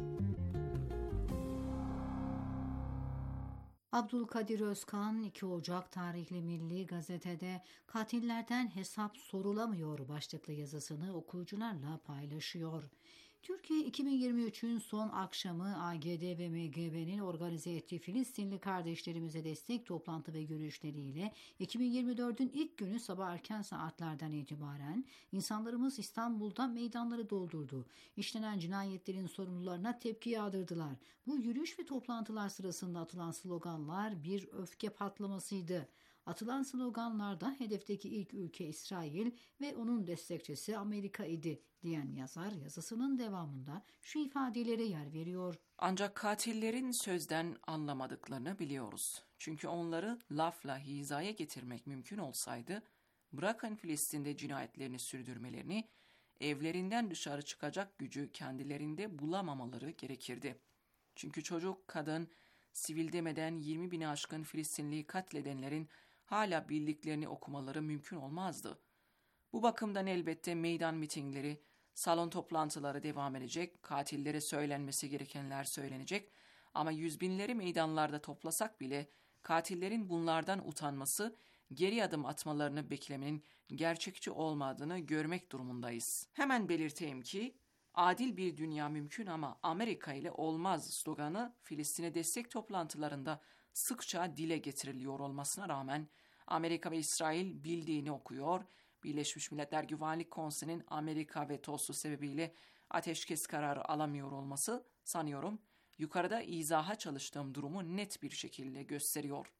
Abdülkadir Özkan 2 Ocak tarihli Milli Gazete'de katillerden hesap sorulamıyor başlıklı yazısını okuyucularla paylaşıyor. Türkiye 2023'ün son akşamı AGD ve MGB'nin organize ettiği Filistinli kardeşlerimize destek toplantı ve yürüyüşleriyle 2024'ün ilk günü sabah erken saatlerden itibaren insanlarımız İstanbul'da meydanları doldurdu. İşlenen cinayetlerin sorumlularına tepki yağdırdılar. Bu yürüyüş ve toplantılar sırasında atılan sloganlar bir öfke patlamasıydı. Atılan sloganlarda hedefteki ilk ülke İsrail ve onun destekçisi Amerika idi diyen yazar yazısının devamında şu ifadelere yer veriyor. Ancak katillerin sözden anlamadıklarını biliyoruz. Çünkü onları lafla hizaya getirmek mümkün olsaydı, bırakın Filistin'de cinayetlerini sürdürmelerini, evlerinden dışarı çıkacak gücü kendilerinde bulamamaları gerekirdi. Çünkü çocuk, kadın, sivil demeden 20.000'i aşkın Filistinliyi katledenlerin hala bildiklerini okumaları mümkün olmazdı. Bu bakımdan elbette meydan mitingleri, salon toplantıları devam edecek, katillere söylenmesi gerekenler söylenecek ama yüz binleri meydanlarda toplasak bile katillerin bunlardan utanması, geri adım atmalarını beklemenin gerçekçi olmadığını görmek durumundayız. Hemen belirteyim ki, adil bir dünya mümkün ama Amerika ile olmaz sloganı Filistin'e destek toplantılarında sıkça dile getiriliyor olmasına rağmen Amerika ve İsrail bildiğini okuyor, Birleşmiş Milletler Güvenlik Konseyi'nin Amerika vetosu sebebiyle ateşkes kararı alamıyor olması sanıyorum yukarıda izaha çalıştığım durumu net bir şekilde gösteriyor.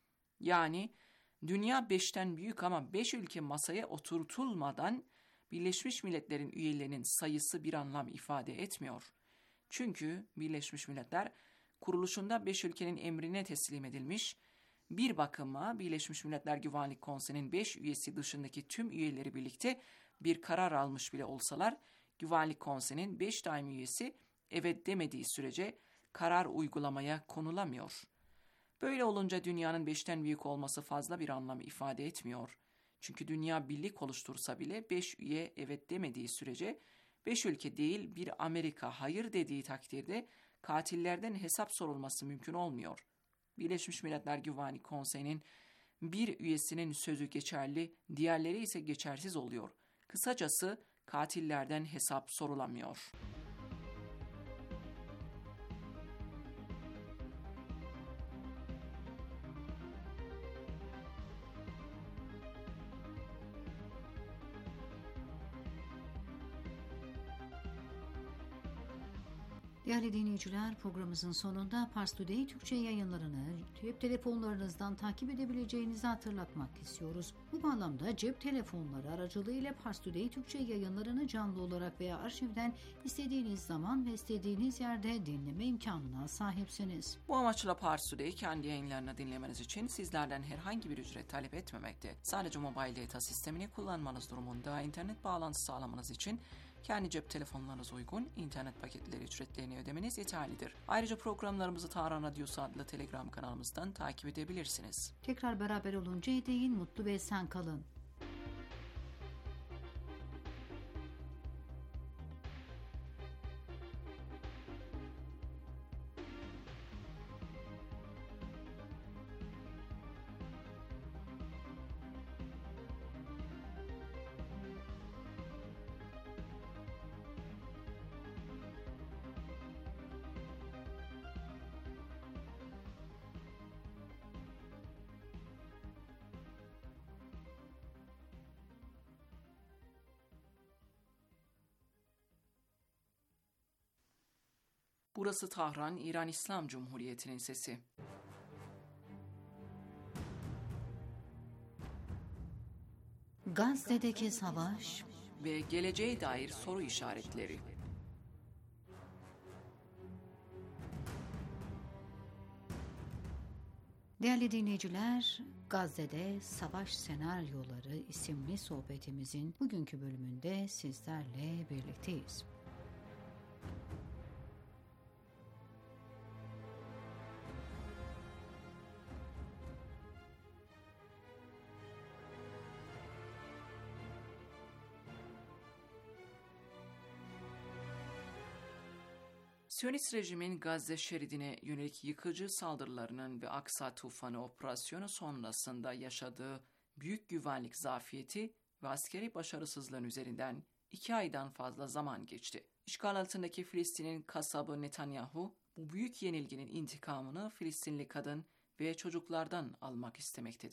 Yani dünya 5'ten büyük ama 5 ülke masaya oturtulmadan Birleşmiş Milletler'in üyelerinin sayısı bir anlam ifade etmiyor. Çünkü Birleşmiş Milletler kuruluşunda 5 ülkenin emrine teslim edilmiş, bir bakıma Birleşmiş Milletler Güvenlik Konseyi'nin 5 üyesi dışındaki tüm üyeleri birlikte bir karar almış bile olsalar, Güvenlik Konseyi'nin 5 daimi üyesi evet demediği sürece karar uygulamaya konulamıyor. Böyle olunca dünyanın 5'ten büyük olması fazla bir anlam ifade etmiyor. Çünkü dünya birlik oluştursa bile 5 üye evet demediği sürece 5 ülke değil bir Amerika hayır dediği takdirde katillerden hesap sorulması mümkün olmuyor. Birleşmiş Milletler Güvenlik Konseyi'nin bir üyesinin sözü geçerli, diğerleri ise geçersiz oluyor. Kısacası katillerden hesap sorulamıyor. Değerli dinleyiciler, programımızın sonunda Pars Today Türkçe yayınlarını cep telefonlarınızdan takip edebileceğinizi hatırlatmak istiyoruz. Bu bağlamda cep telefonları aracılığıyla Pars Today Türkçe yayınlarını canlı olarak veya arşivden istediğiniz zaman ve istediğiniz yerde dinleme imkanına sahipsiniz. Bu amaçla Pars Today kendi yayınlarını dinlemeniz için sizlerden herhangi bir ücret talep etmemekte. Sadece mobil data sistemini kullanmanız durumunda internet bağlantısı sağlamanız için kendi cep telefonlarınıza uygun internet paketleri ücretlerini ödemeniz yeterlidir. Ayrıca programlarımızı Tahran Radyosu adlı Telegram kanalımızdan takip edebilirsiniz. Tekrar beraber olunca deyin mutlu ve esen kalın. Burası Tahran, İran İslam Cumhuriyeti'nin sesi. Gazze'deki savaş Ve geleceğe dair soru işaretleri. Değerli dinleyiciler, Gazze'de Savaş Senaryoları isimli sohbetimizin bugünkü bölümünde sizlerle birlikteyiz. Siyonist rejimin Gazze şeridine yönelik yıkıcı saldırılarının ve Aksa Tufanı operasyonu sonrasında yaşadığı büyük güvenlik zafiyeti ve askeri başarısızlığın üzerinden 2 aydan fazla zaman geçti. İşgal altındaki Filistin'in kasabı Netanyahu, bu büyük yenilginin intikamını Filistinli kadın ve çocuklardan almak istemektedir.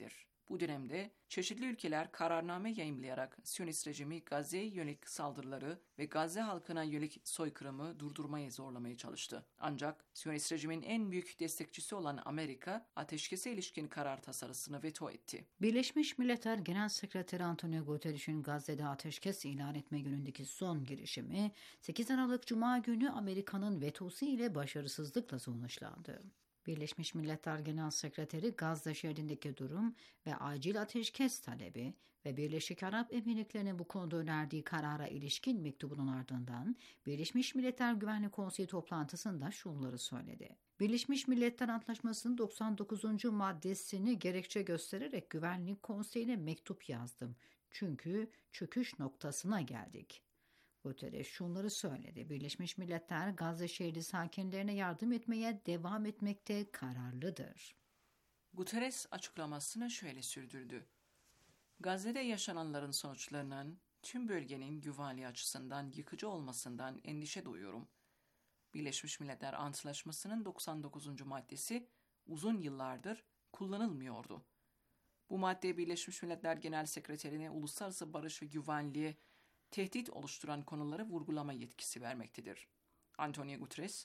Bu dönemde çeşitli ülkeler kararname yayımlayarak Siyonist rejimi Gazze'ye yönelik saldırıları ve Gazze halkına yönelik soykırımı durdurmaya zorlamaya çalıştı. Ancak Siyonist rejimin en büyük destekçisi olan Amerika, ateşkese ilişkin karar tasarısını veto etti. Birleşmiş Milletler Genel Sekreteri Antonio Guterres'in Gazze'de ateşkes ilan etme yönündeki son girişimi 8 Aralık Cuma günü Amerika'nın vetosu ile başarısızlıkla sonuçlandı. Birleşmiş Milletler Genel Sekreteri Gazze şeridindeki durum ve acil ateşkes talebi ve Birleşik Arap Emirlikleri'nin bu konuda önerdiği karara ilişkin mektubunun ardından Birleşmiş Milletler Güvenlik Konseyi toplantısında şunları söyledi. Birleşmiş Milletler Antlaşması'nın 99. maddesini gerekçe göstererek Güvenlik Konseyi'ne mektup yazdım. Çünkü çöküş noktasına geldik. Guterres şunları söyledi. Birleşmiş Milletler Gazze şehri sakinlerine yardım etmeye devam etmekte kararlıdır. Guterres açıklamasını şöyle sürdürdü. Gazze'de yaşananların sonuçlarının tüm bölgenin güvenliği açısından yıkıcı olmasından endişe duyuyorum. Birleşmiş Milletler Antlaşması'nın 99. maddesi uzun yıllardır kullanılmıyordu. Bu madde Birleşmiş Milletler Genel Sekreterine uluslararası barış ve güvenliğe tehdit oluşturan konuları vurgulama yetkisi vermektedir. Antonio Guterres,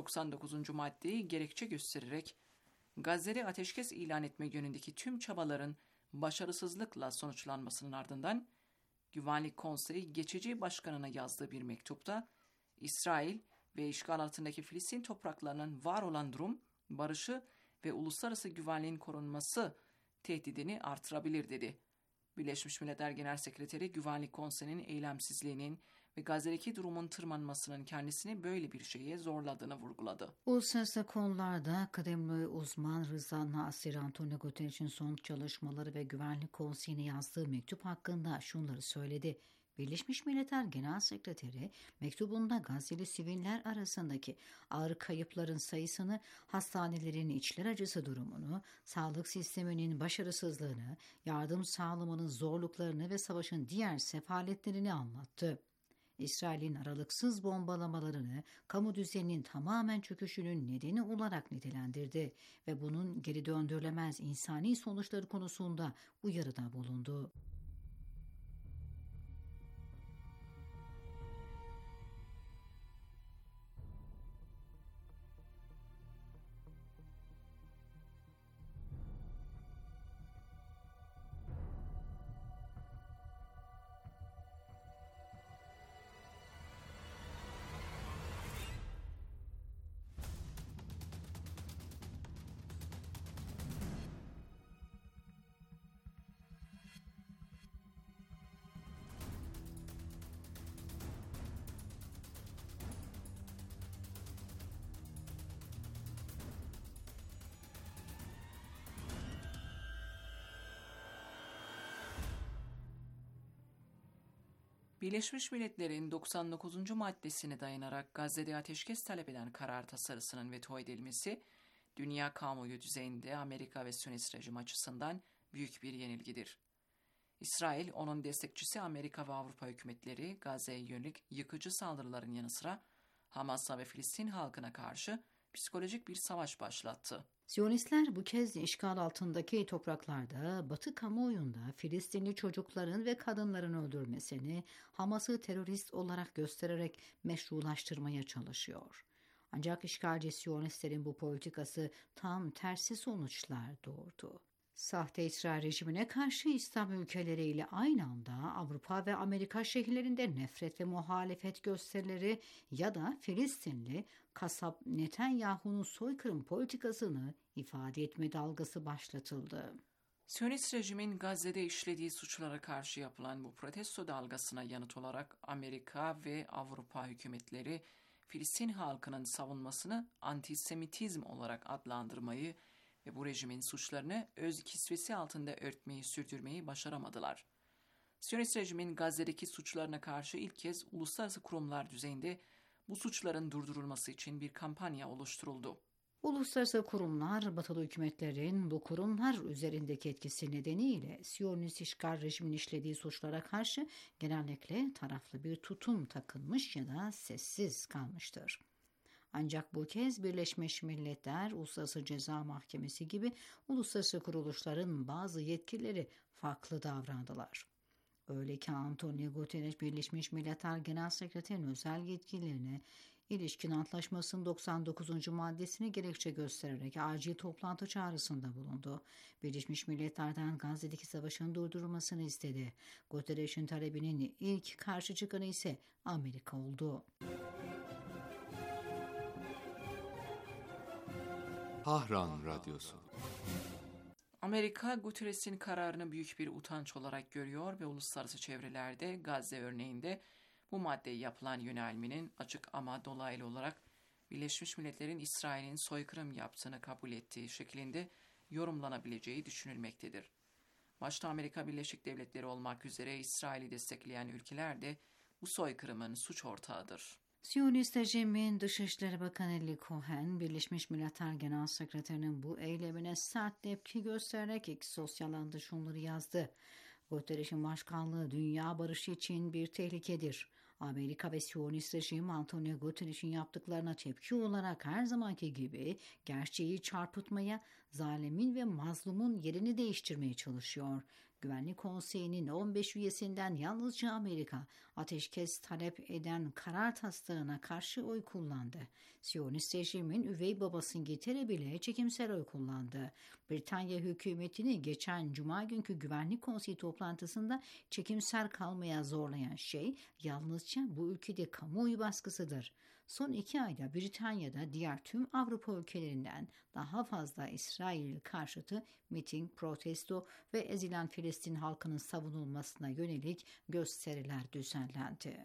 99. maddeyi gerekçe göstererek Gazze'de ateşkes ilan etme yönündeki tüm çabaların başarısızlıkla sonuçlanmasının ardından Güvenlik Konseyi geçici başkanına yazdığı bir mektupta İsrail ve işgal altındaki Filistin topraklarının var olan durum, barışı ve uluslararası güvenliğin korunması tehdidini artırabilir dedi. Birleşmiş Milletler Genel Sekreteri Güvenlik Konseyi'nin eylemsizliğinin ve Gazze'deki durumun tırmanmasının kendisini böyle bir şeye zorladığını vurguladı. Uluslararası konularda kıdemli uzman Rıza Nasir Antonio Guterres'in son çalışmaları ve Güvenlik Konseyi'ne yazdığı mektup hakkında şunları söyledi. Birleşmiş Milletler Genel Sekreteri mektubunda Gazze'li siviller arasındaki ağır kayıpların sayısını, hastanelerin içler acısı durumunu, sağlık sisteminin başarısızlığını, yardım sağlamanın zorluklarını ve savaşın diğer sefaletlerini anlattı. İsrail'in aralıksız bombalamalarını kamu düzeninin tamamen çöküşünün nedeni olarak nitelendirdi ve bunun geri döndürülemez insani sonuçları konusunda uyarıda bulundu. Birleşmiş Milletler'in 99. maddesine dayanarak Gazze'de ateşkes talep eden karar tasarısının veto edilmesi, dünya kamuoyu düzeyinde Amerika ve Siyonist rejim açısından büyük bir yenilgidir. İsrail, onun destekçisi Amerika ve Avrupa hükümetleri Gazze'ye yönelik yıkıcı saldırıların yanı sıra Hamas'a ve Filistin halkına karşı psikolojik bir savaş başlattı. Siyonistler bu kez işgal altındaki topraklarda Batı kamuoyunda Filistinli çocukların ve kadınların öldürmesini Hamas'ı terörist olarak göstererek meşrulaştırmaya çalışıyor. Ancak işgalci Siyonistlerin bu politikası tam tersi sonuçlar doğurdu. Sahte İsrail rejimine karşı İslam ülkeleriyle aynı anda Avrupa ve Amerika şehirlerinde nefret ve muhalefet gösterileri ya da Filistinli kasap Netanyahu'nun soykırım politikasını ifade etme dalgası başlatıldı. Siyonist rejimin Gazze'de işlediği suçlara karşı yapılan bu protesto dalgasına yanıt olarak Amerika ve Avrupa hükümetleri Filistin halkının savunmasını antisemitizm olarak adlandırmayı ve bu rejimin suçlarını öz kisvesi altında örtmeyi sürdürmeyi başaramadılar. Siyonist rejimin Gazze'deki suçlarına karşı ilk kez uluslararası kurumlar düzeyinde bu suçların durdurulması için bir kampanya oluşturuldu. Uluslararası kurumlar, Batılı hükümetlerin bu kurumlar üzerindeki etkisi nedeniyle Siyonist işgal rejimin işlediği suçlara karşı genellikle taraflı bir tutum takınmış ya da sessiz kalmıştır. Ancak bu kez Birleşmiş Milletler, Uluslararası Ceza Mahkemesi gibi uluslararası kuruluşların bazı yetkilileri farklı davrandılar. Öyle ki Antonio Guterres Birleşmiş Milletler Genel Sekreterinin özel yetkilerine ilişkin antlaşmasının 99. maddesini gerekçe göstererek acil toplantı çağrısında bulundu. Birleşmiş Milletler'den Gazze'deki savaşın durdurulmasını istedi. Guterres'in talebinin ilk karşı çıkanı ise Amerika oldu. Tahran Radyosu. Amerika, Guterres'in kararını büyük bir utanç olarak görüyor ve uluslararası çevrelerde Gazze örneğinde bu maddeye yapılan yönelmenin açık ama dolaylı olarak Birleşmiş Milletler'in İsrail'in soykırım yaptığını kabul ettiği şeklinde yorumlanabileceği düşünülmektedir. Başta Amerika Birleşik Devletleri olmak üzere İsrail'i destekleyen ülkeler de bu soykırımın suç ortağıdır. Siyonist rejimin Dışişleri Bakanı Eli Cohen, Birleşmiş Milletler Genel Sekreterinin bu eylemine sert tepki göstererek sosyal ağında şunları yazdı. Guterres'in başkanlığı dünya barışı için bir tehlikedir. Amerika ve Siyonist rejim Antonio Guterres'in yaptıklarına tepki olarak her zamanki gibi gerçeği çarpıtmaya, zalimin ve mazlumun yerini değiştirmeye çalışıyor. Güvenlik Konseyi'nin 15 üyesinden yalnızca Amerika ateşkes talep eden karar taslağına karşı oy kullandı. Siyonist rejimin üvey babası İngiltere bile çekimsel oy kullandı. Britanya hükümetini geçen Cuma günkü Güvenlik Konseyi toplantısında çekimsel kalmaya zorlayan şey yalnızca bu ülkede kamuoyu baskısıdır. Son 2 ayda Britanya'da diğer tüm Avrupa ülkelerinden daha fazla İsrail karşıtı miting, protesto ve ezilen Filistin halkının savunulmasına yönelik gösteriler düzenlendi.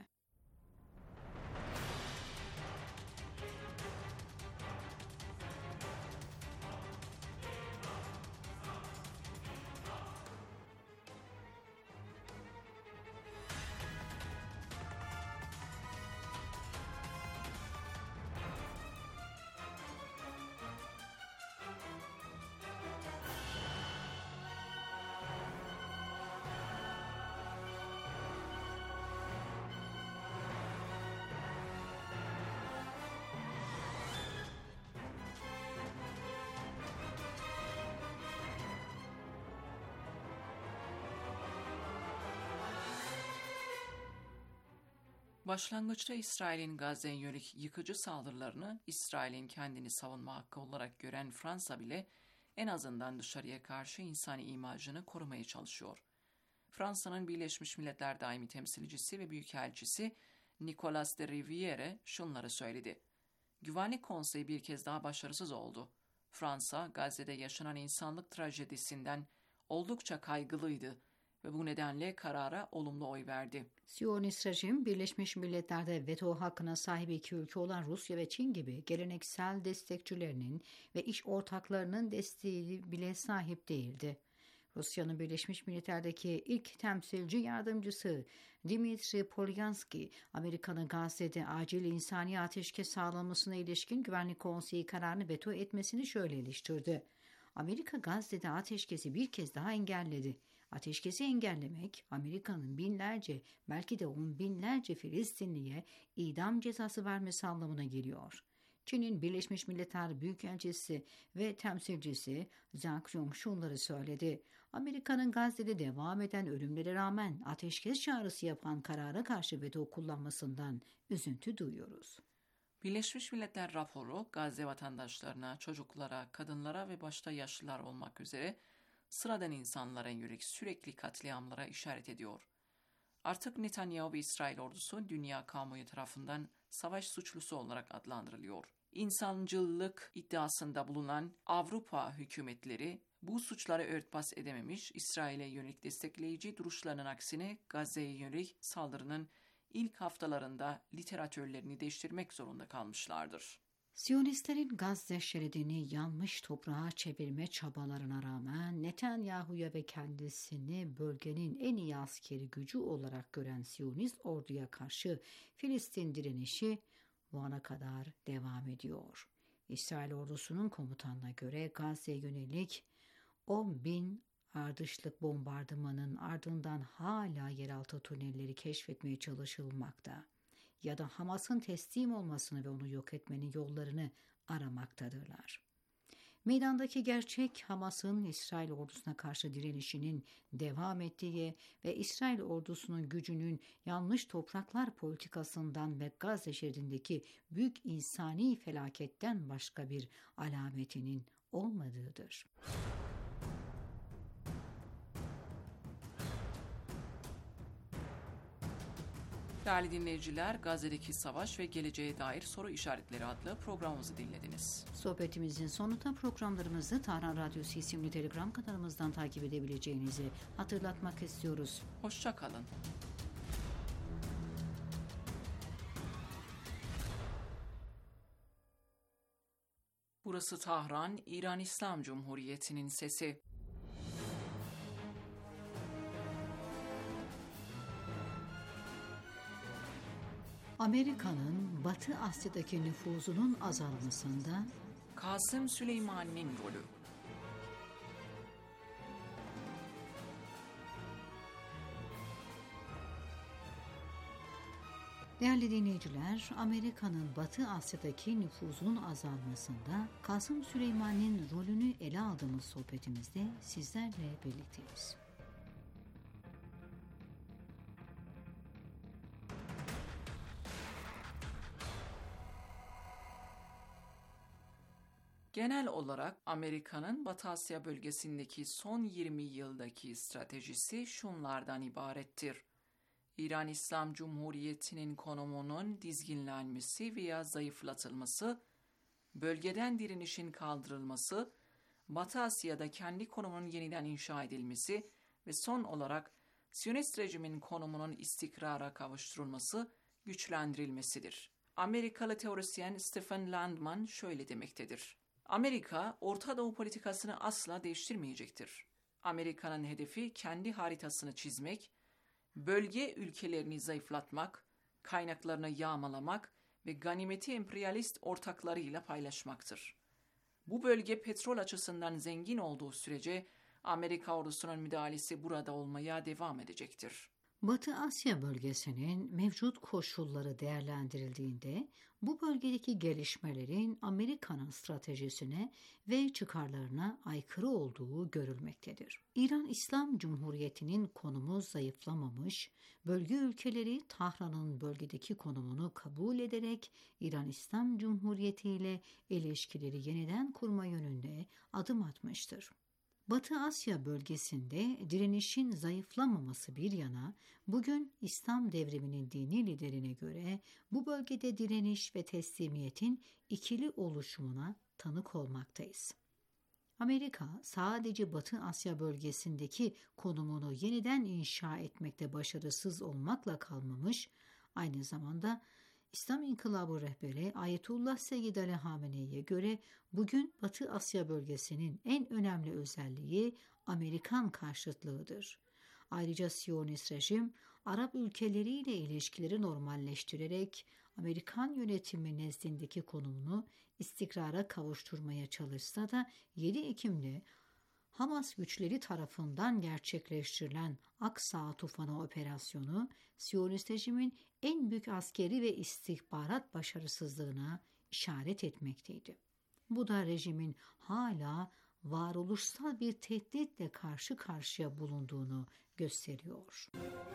Başlangıçta İsrail'in Gazze'ye yönelik yıkıcı saldırılarını İsrail'in kendini savunma hakkı olarak gören Fransa bile en azından dışarıya karşı insani imajını korumaya çalışıyor. Fransa'nın Birleşmiş Milletler Daimi Temsilcisi ve Büyükelçisi Nicolas de Rivière şunları söyledi. Güvenlik Konseyi bir kez daha başarısız oldu. Fransa, Gazze'de yaşanan insanlık trajedisinden oldukça kaygılıydı ve bu nedenle karara olumlu oy verdi. Siyonist rejim, Birleşmiş Milletler'de veto hakkına sahip 2 ülke olan Rusya ve Çin gibi geleneksel destekçilerinin ve iş ortaklarının desteği bile sahip değildi. Rusya'nın Birleşmiş Milletler'deki ilk temsilci yardımcısı Dmitri Polyanski, Amerika'nın Gazze'de acil insani ateşkes sağlanmasına ilişkin Güvenlik Konseyi kararını veto etmesini şöyle eleştirdi. Amerika Gazze'de ateşkesi bir kez daha engelledi. Ateşkesi engellemek, Amerika'nın binlerce, belki de 10 binlerce Filistinliye idam cezası vermesi anlamına geliyor. Çin'in Birleşmiş Milletler Büyükelçisi ve temsilcisi Zhang Yong şunları söyledi. Amerika'nın Gazze'de devam eden ölümlere rağmen ateşkes çağrısı yapan karara karşı veto kullanmasından üzüntü duyuyoruz. Birleşmiş Milletler raporu Gazze vatandaşlarına, çocuklara, kadınlara ve başta yaşlılar olmak üzere sıradan insanlara yönelik sürekli katliamlara işaret ediyor. Artık Netanyahu ve İsrail ordusu dünya kamuoyu tarafından savaş suçlusu olarak adlandırılıyor. İnsancıllık iddiasında bulunan Avrupa hükümetleri bu suçları örtbas edememiş, İsrail'e yönelik destekleyici duruşlarının aksine Gazze'ye yönelik saldırının ilk haftalarında literatörlerini değiştirmek zorunda kalmışlardır. Siyonistlerin Gazze şeridini yanmış toprağa çevirme çabalarına rağmen Netanyahu'ya ve kendisini bölgenin en iyi askeri gücü olarak gören Siyonist orduya karşı Filistin direnişi bu ana kadar devam ediyor. İsrail ordusunun komutanına göre Gazze'ye yönelik 10.000 ardışlık bombardımanın ardından hala yeraltı tünelleri keşfetmeye çalışılmakta. ya da Hamas'ın teslim olmasını ve onu yok etmenin yollarını aramaktadırlar. Meydandaki gerçek Hamas'ın İsrail ordusuna karşı direnişinin devam ettiği ve İsrail ordusunun gücünün yanlış topraklar politikasından ve Gazze şeridindeki büyük insani felaketten başka bir alametinin olmadığıdır. Değerli dinleyiciler, Gazze'deki savaş ve geleceğe dair soru işaretleri adlı programımızı dinlediniz. Sohbetimizin sonunda programlarımızı Tahran Radyosu isimli Telegram kanalımızdan takip edebileceğinizi hatırlatmak istiyoruz. Hoşça kalın. Burası Tahran, İran İslam Cumhuriyeti'nin sesi. Amerika'nın Batı Asya'daki nüfuzunun azalmasında Kasım Süleyman'ın rolü. Değerli dinleyiciler, Amerika'nın Batı Asya'daki nüfuzunun azalmasında Kasım Süleyman'ın rolünü ele aldığımız sohbetimizde sizlerle birlikteyiz. Genel olarak Amerika'nın Batı Asya bölgesindeki son 20 yıldaki stratejisi şunlardan ibarettir. İran İslam Cumhuriyeti'nin konumunun dizginlenmesi veya zayıflatılması, bölgeden direnişin kaldırılması, Batı Asya'da kendi konumunun yeniden inşa edilmesi ve son olarak Siyonist rejimin konumunun istikrara kavuşturulması, güçlendirilmesidir. Amerikalı teorisyen Stephen Landman şöyle demektedir. Amerika, Orta Doğu politikasını asla değiştirmeyecektir. Amerika'nın hedefi kendi haritasını çizmek, bölge ülkelerini zayıflatmak, kaynaklarını yağmalamak ve ganimeti emperyalist ortaklarıyla paylaşmaktır. Bu bölge petrol açısından zengin olduğu sürece Amerika ordusunun müdahalesi burada olmaya devam edecektir. Batı Asya bölgesinin mevcut koşulları değerlendirildiğinde bu bölgedeki gelişmelerin Amerika'nın stratejisine ve çıkarlarına aykırı olduğu görülmektedir. İran İslam Cumhuriyeti'nin konumu zayıflamamış, bölge ülkeleri Tahran'ın bölgedeki konumunu kabul ederek İran İslam Cumhuriyeti ile ilişkileri yeniden kurma yönünde adım atmıştır. Batı Asya bölgesinde direnişin zayıflamaması bir yana, bugün İslam devriminin dini liderine göre bu bölgede direniş ve teslimiyetin ikili oluşumuna tanık olmaktayız. Amerika sadece Batı Asya bölgesindeki konumunu yeniden inşa etmekte başarısız olmakla kalmamış, aynı zamanda İslam İnkılabı rehberi Ayetullah Seyyid Ali Hamenei'ye göre bugün Batı Asya bölgesinin en önemli özelliği Amerikan karşıtlığıdır. Ayrıca Siyonist rejim, Arap ülkeleriyle ilişkileri normalleştirerek Amerikan yönetimi nezdindeki konumunu istikrara kavuşturmaya çalışsa da 7 Ekim'de Hamas güçleri tarafından gerçekleştirilen Aksa Tufanı operasyonu, Siyonist rejimin en büyük askeri ve istihbarat başarısızlığına işaret etmekteydi. Bu da rejimin hala varoluşsal bir tehditle karşı karşıya bulunduğunu gösteriyor.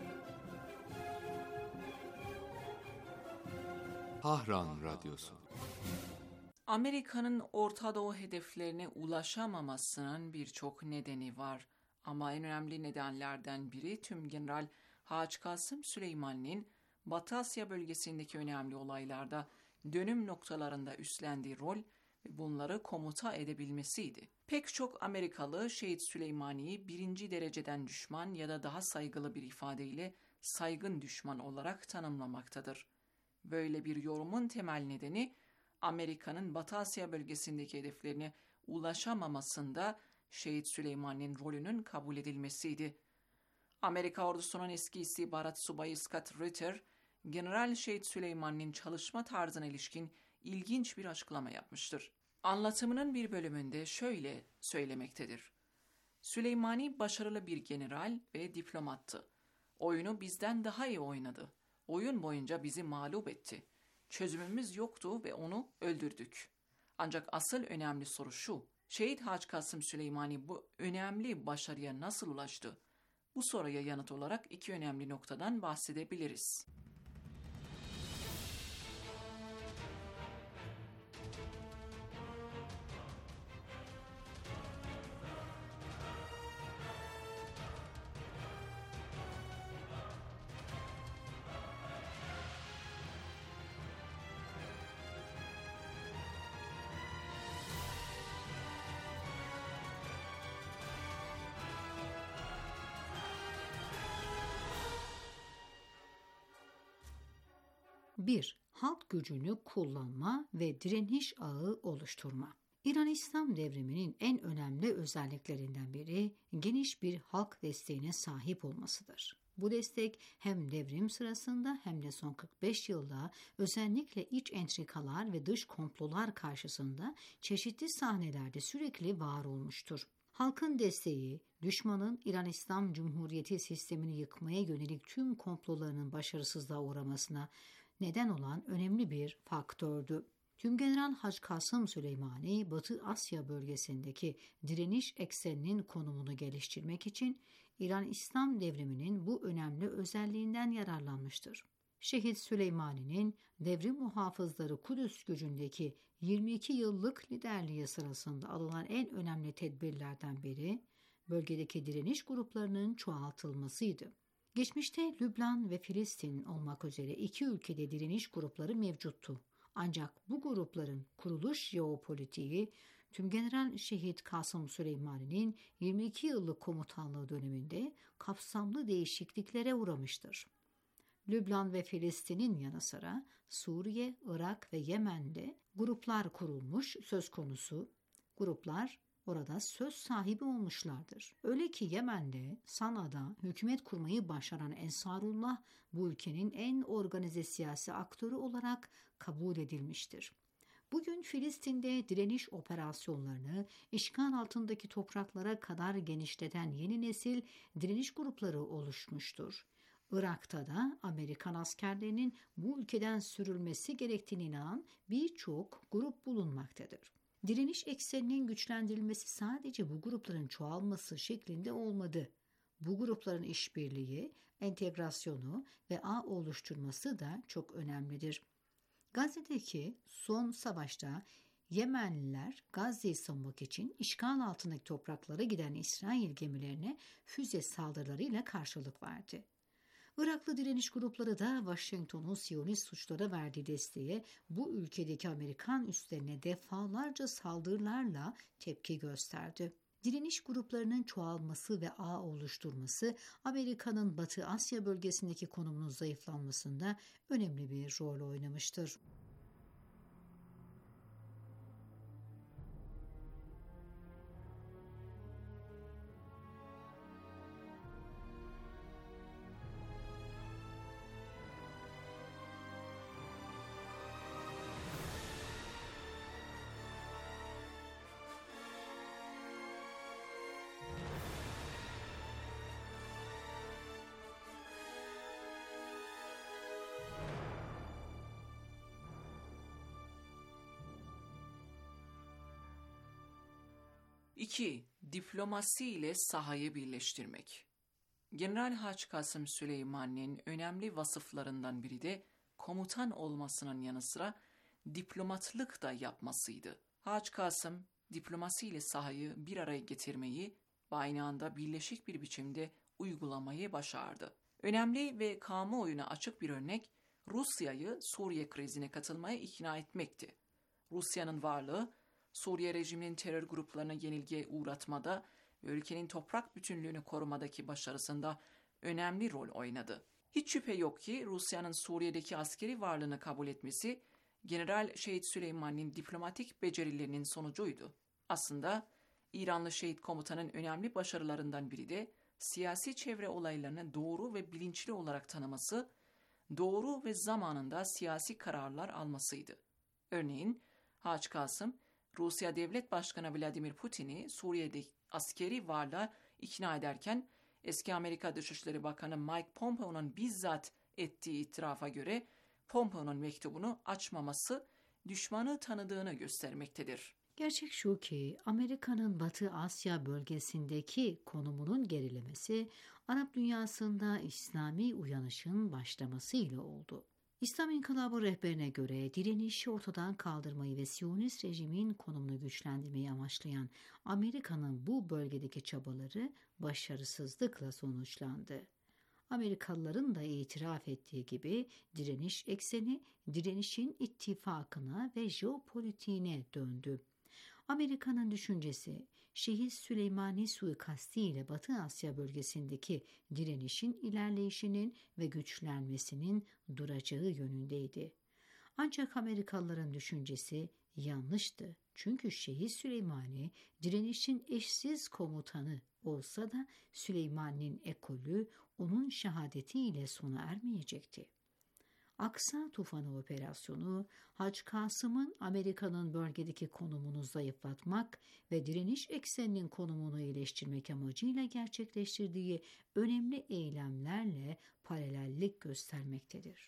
Tahran Radyosu. Amerika'nın Orta Doğu hedeflerine ulaşamamasının birçok nedeni var. Ama en önemli nedenlerden biri Tümgeneral Haç Kasım Süleyman'ın Batı Asya bölgesindeki önemli olaylarda dönüm noktalarında üstlendiği rol ve bunları komuta edebilmesiydi. Pek çok Amerikalı Şehit Süleymani'yi birinci dereceden düşman ya da daha saygılı bir ifadeyle saygın düşman olarak tanımlamaktadır. Böyle bir yorumun temel nedeni Amerika'nın Batı Asya bölgesindeki hedeflerine ulaşamamasında Şehit Süleyman'ın rolünün kabul edilmesiydi. Amerika ordusunun eski istihbarat subayı Scott Ritter, General Şehit Süleyman'ın çalışma tarzına ilişkin ilginç bir açıklama yapmıştır. Anlatımının bir bölümünde şöyle söylemektedir. Süleymani başarılı bir general ve diplomattı. Oyunu bizden daha iyi oynadı. Oyun boyunca bizi mağlup etti. Çözümümüz yoktu ve onu öldürdük. Ancak asıl önemli soru şu: Şehit Hacı Kasım Süleymani bu önemli başarıya nasıl ulaştı? Bu soruya yanıt olarak iki önemli noktadan bahsedebiliriz. Bir, halk gücünü kullanma ve direniş ağı oluşturma. İran İslam devriminin en önemli özelliklerinden biri geniş bir halk desteğine sahip olmasıdır. Bu destek hem devrim sırasında hem de son 45 yılda özellikle iç entrikalar ve dış komplolar karşısında çeşitli sahnelerde sürekli var olmuştur. Halkın desteği, düşmanın İran İslam Cumhuriyeti sistemini yıkmaya yönelik tüm komplolarının başarısızlığa uğramasına neden olan önemli bir faktördü. Tümgeneral Hacı Kasım Süleymani, Batı Asya bölgesindeki direniş ekseninin konumunu geliştirmek için İran İslam devriminin bu önemli özelliğinden yararlanmıştır. Şehit Süleymani'nin devrim muhafızları Kudüs gücündeki 22 yıllık liderliği sırasında alınan en önemli tedbirlerden biri, bölgedeki direniş gruplarının çoğaltılmasıydı. Geçmişte Lübnan ve Filistin olmak üzere iki ülkede direniş grupları mevcuttu. Ancak bu grupların kuruluş jeopolitiği Tümgeneral Şehit Kasım Süleymani'nin 22 yıllık komutanlığı döneminde kapsamlı değişikliklere uğramıştır. Lübnan ve Filistin'in yanı sıra Suriye, Irak ve Yemen'de gruplar kurulmuş söz konusu. Gruplar orada söz sahibi olmuşlardır. Öyle ki Yemen'de, Sana'da hükümet kurmayı başaran Ensarullah bu ülkenin en organize siyasi aktörü olarak kabul edilmiştir. Bugün Filistin'de direniş operasyonlarını işgal altındaki topraklara kadar genişleten yeni nesil direniş grupları oluşmuştur. Irak'ta da Amerikan askerlerinin bu ülkeden sürülmesi gerektiğine inanan birçok grup bulunmaktadır. Direniş ekseninin güçlendirilmesi sadece bu grupların çoğalması şeklinde olmadı. Bu grupların işbirliği, entegrasyonu ve ağ oluşturması da çok önemlidir. Gazze'deki son savaşta Yemenliler Gazze'yi savunmak için işgal altındaki topraklara giden İsrail gemilerine füze saldırılarıyla karşılık verdi. Iraklı direniş grupları da Washington'un Siyonist suçlara verdiği desteğe bu ülkedeki Amerikan üslerine defalarca saldırılarla tepki gösterdi. Direniş gruplarının çoğalması ve ağ oluşturması Amerika'nın Batı Asya bölgesindeki konumunun zayıflanmasında önemli bir rol oynamıştır. İki, diplomasi ile sahayı birleştirmek. General Hacı Kasım Süleymani'nin önemli vasıflarından biri de komutan olmasının yanı sıra diplomatlık da yapmasıydı. Hacı Kasım, diplomasi ile sahayı bir araya getirmeyi ve aynı anda birleşik bir biçimde uygulamayı başardı. Önemli ve kamuoyuna açık bir örnek, Rusya'yı Suriye krizine katılmaya ikna etmekti. Rusya'nın varlığı, Suriye rejiminin terör gruplarına yenilgiye uğratmada ve ülkenin toprak bütünlüğünü korumadaki başarısında önemli rol oynadı. Hiç şüphe yok ki Rusya'nın Suriye'deki askeri varlığını kabul etmesi, General Şehit Süleymani'nin diplomatik becerilerinin sonucuydu. Aslında İranlı şehit komutanın önemli başarılarından biri de siyasi çevre olaylarını doğru ve bilinçli olarak tanıması, doğru ve zamanında siyasi kararlar almasıydı. Örneğin Hacı Kasım, Rusya Devlet Başkanı Vladimir Putin'i Suriye'de askeri varlığa ikna ederken eski Amerika Dışişleri Bakanı Mike Pompeo'nun bizzat Ettiği itirafa göre Pompeo'nun mektubunu açmaması düşmanı tanıdığını göstermektedir. Gerçek şu ki Amerika'nın Batı Asya bölgesindeki konumunun gerilemesi Arap dünyasında İslami uyanışın başlamasıyla oldu. İslam İnkılabı rehberine göre direnişi ortadan kaldırmayı ve Siyonist rejimin konumunu güçlendirmeyi amaçlayan Amerika'nın bu bölgedeki çabaları başarısızlıkla sonuçlandı. Amerikalıların da itiraf ettiği gibi direniş ekseni direnişin ittifakına ve jeopolitiğine döndü. Amerika'nın düşüncesi Şehit Süleymani suikasti ile Batı Asya bölgesindeki direnişin ilerleyişinin ve güçlenmesinin duracağı yönündeydi. Ancak Amerikalıların düşüncesi yanlıştı. Çünkü Şehit Süleymani direnişin eşsiz komutanı olsa da Süleymani'nin ekolü onun şehadetiyle sona ermeyecekti. Aksa Tufanı operasyonu, Hacı Kasım'ın Amerika'nın bölgedeki konumunu zayıflatmak ve direniş ekseninin konumunu iyileştirmek amacıyla gerçekleştirdiği önemli eylemlerle paralellik göstermektedir.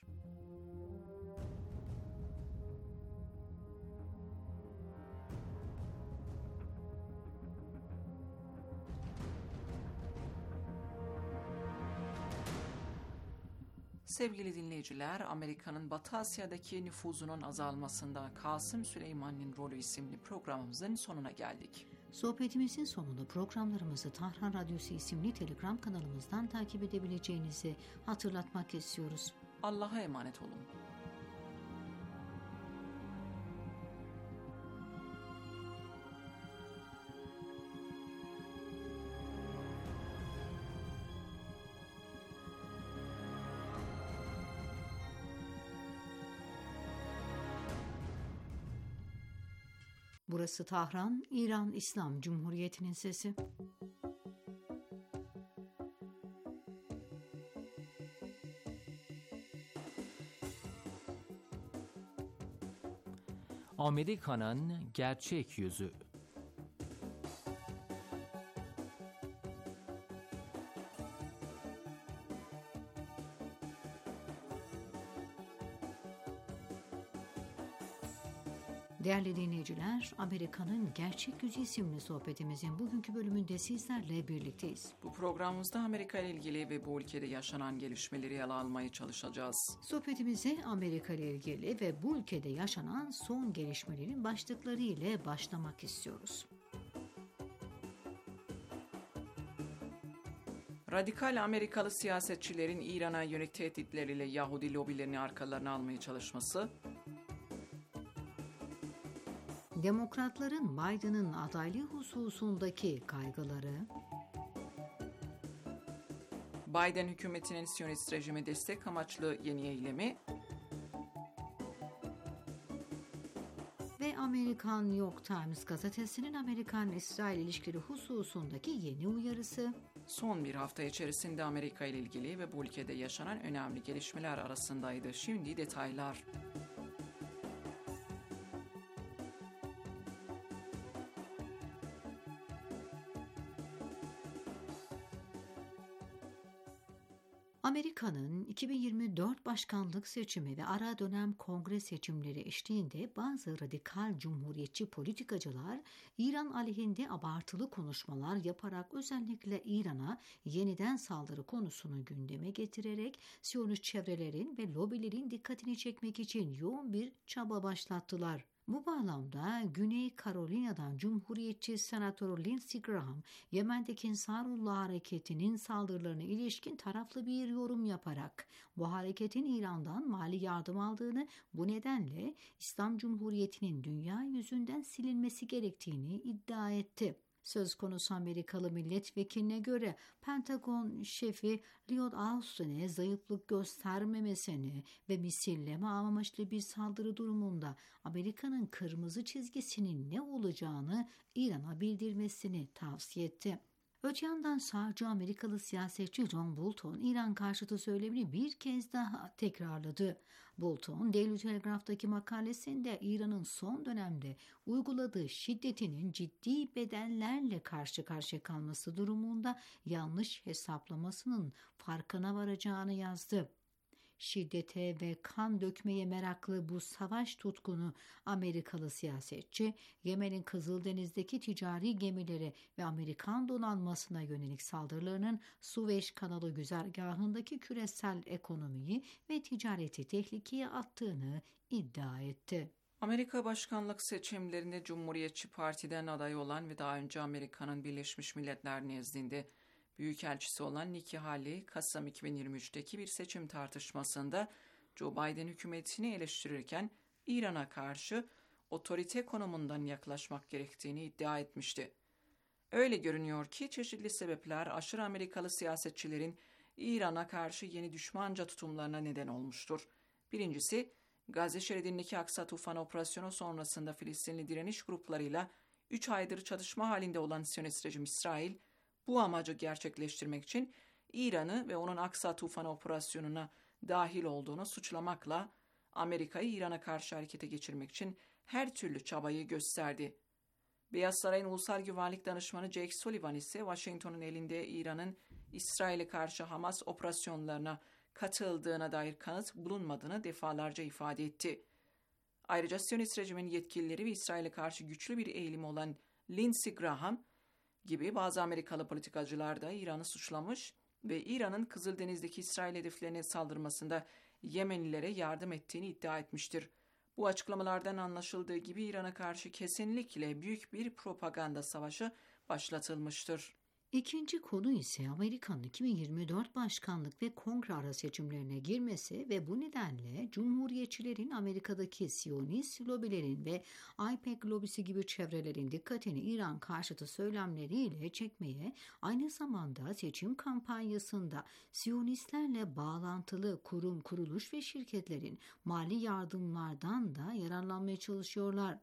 Sevgili dinleyiciler, Amerika'nın Batı Asya'daki nüfuzunun azalmasında Kasım Süleyman'ın rolü isimli programımızın sonuna geldik. Sohbetimizin sonunda programlarımızı Tahran Radyosu isimli Telegram kanalımızdan takip edebileceğinizi hatırlatmak istiyoruz. Allah'a emanet olun. Burası Tahran, İran İslam Cumhuriyeti'nin sesi. Amerika'nın gerçek yüzü. Değerli dinleyiciler, Amerika'nın Gerçek Yüzü isimli sohbetimizin bugünkü bölümünde sizlerle birlikteyiz. Bu programımızda Amerika ile ilgili ve bu ülkede yaşanan gelişmeleri ele almaya çalışacağız. Sohbetimize Amerika ile ilgili ve bu ülkede yaşanan son gelişmelerin başlıkları ile başlamak istiyoruz. Radikal Amerikalı siyasetçilerin İran'a yönelik tehditleriyle Yahudi lobilerini arkalarına almaya çalışması, Demokratların Biden'ın adaylığı hususundaki kaygıları, Biden hükümetinin Siyonist rejime destek amaçlı yeni eylemi ve Amerikan New York Times gazetesinin Amerikan-İsrail ilişkileri hususundaki yeni uyarısı. son bir hafta içerisinde Amerika ile ilgili ve bu ülkede yaşanan önemli gelişmeler arasındaydı. Şimdi detaylar. Amerika'nın 2024 başkanlık seçimi ve ara dönem kongre seçimleri eşliğinde bazı radikal cumhuriyetçi politikacılar İran aleyhinde abartılı konuşmalar yaparak özellikle İran'a yeniden saldırı konusunu gündeme getirerek Siyonist çevrelerin ve lobilerin dikkatini çekmek için yoğun bir çaba başlattılar. Bu bağlamda Güney Carolina'dan Cumhuriyetçi Senatör Lindsey Graham, Yemen'deki Ensarullah hareketinin saldırılarına ilişkin taraflı bir yorum yaparak bu hareketin İran'dan mali yardım aldığını, bu nedenle İslam Cumhuriyeti'nin dünya yüzünden silinmesi gerektiğini iddia etti. Söz konusu Amerikalı milletvekiline göre Pentagon şefi Lloyd Austin'e zayıflık göstermemesini ve misilleme amaçlı bir saldırı durumunda Amerika'nın kırmızı çizgisinin ne olacağını İran'a bildirmesini tavsiye etti. Öte yandan sağcı Amerikalı siyasetçi John Bolton, İran karşıtı söylemini bir kez daha tekrarladı. Bolton, Daily Telegraph'taki makalesinde İran'ın son dönemde uyguladığı şiddetinin ciddi bedellerle karşı karşıya kalması durumunda yanlış hesaplamasının farkına varacağını yazdı. şiddete ve kan dökmeye meraklı bu savaş tutkunu Amerikalı siyasetçi, Yemen'in Kızıldeniz'deki ticari gemilere ve Amerikan donanmasına yönelik saldırılarının Süveyş Kanalı güzergahındaki küresel ekonomiyi ve ticareti tehlikeye attığını iddia etti. Amerika başkanlık seçimlerinde Cumhuriyetçi Parti'den aday olan ve daha önce Amerika'nın Birleşmiş Milletler nezdinde büyükelçisi olan Nikki Haley, Kasım 2023'teki bir seçim tartışmasında Joe Biden hükümetini eleştirirken İran'a karşı otorite konumundan yaklaşmak gerektiğini iddia etmişti. Öyle görünüyor ki çeşitli sebepler aşırı Amerikalı siyasetçilerin İran'a karşı yeni düşmanca tutumlarına neden olmuştur. Birincisi, Gazze şeridindeki Aksa Tufanı operasyonu sonrasında Filistinli direniş gruplarıyla 3 aydır çatışma halinde olan Siyonist rejim İsrail, bu amacı gerçekleştirmek için İran'ı ve onun Aksa Tufanı operasyonuna dahil olduğunu suçlamakla Amerika'yı İran'a karşı harekete geçirmek için her türlü çabayı gösterdi. Beyaz Saray'ın Ulusal Güvenlik Danışmanı Jake Sullivan ise Washington'un elinde İran'ın İsrail'e karşı Hamas operasyonlarına katıldığına dair kanıt bulunmadığını defalarca ifade etti. Ayrıca Siyonist rejimin yetkilileri ve İsrail'e karşı güçlü bir eğilim olan Lindsey Graham gibi bazı Amerikalı politikacılar da İran'ı suçlamış ve İran'ın Kızıldeniz'deki İsrail hedeflerine saldırmasında Yemenlilere yardım ettiğini iddia etmiştir. Bu açıklamalardan anlaşıldığı gibi İran'a karşı kesinlikle büyük bir propaganda savaşı başlatılmıştır. İkinci konu ise Amerika'nın 2024 başkanlık ve kongre ara seçimlerine girmesi ve bu nedenle Cumhuriyetçilerin Amerika'daki Siyonist lobilerin ve IPAC lobisi gibi çevrelerin dikkatini İran karşıtı söylemleriyle çekmeye, aynı zamanda seçim kampanyasında Siyonistlerle bağlantılı kurum, kuruluş ve şirketlerin mali yardımlardan da yararlanmaya çalışıyorlar.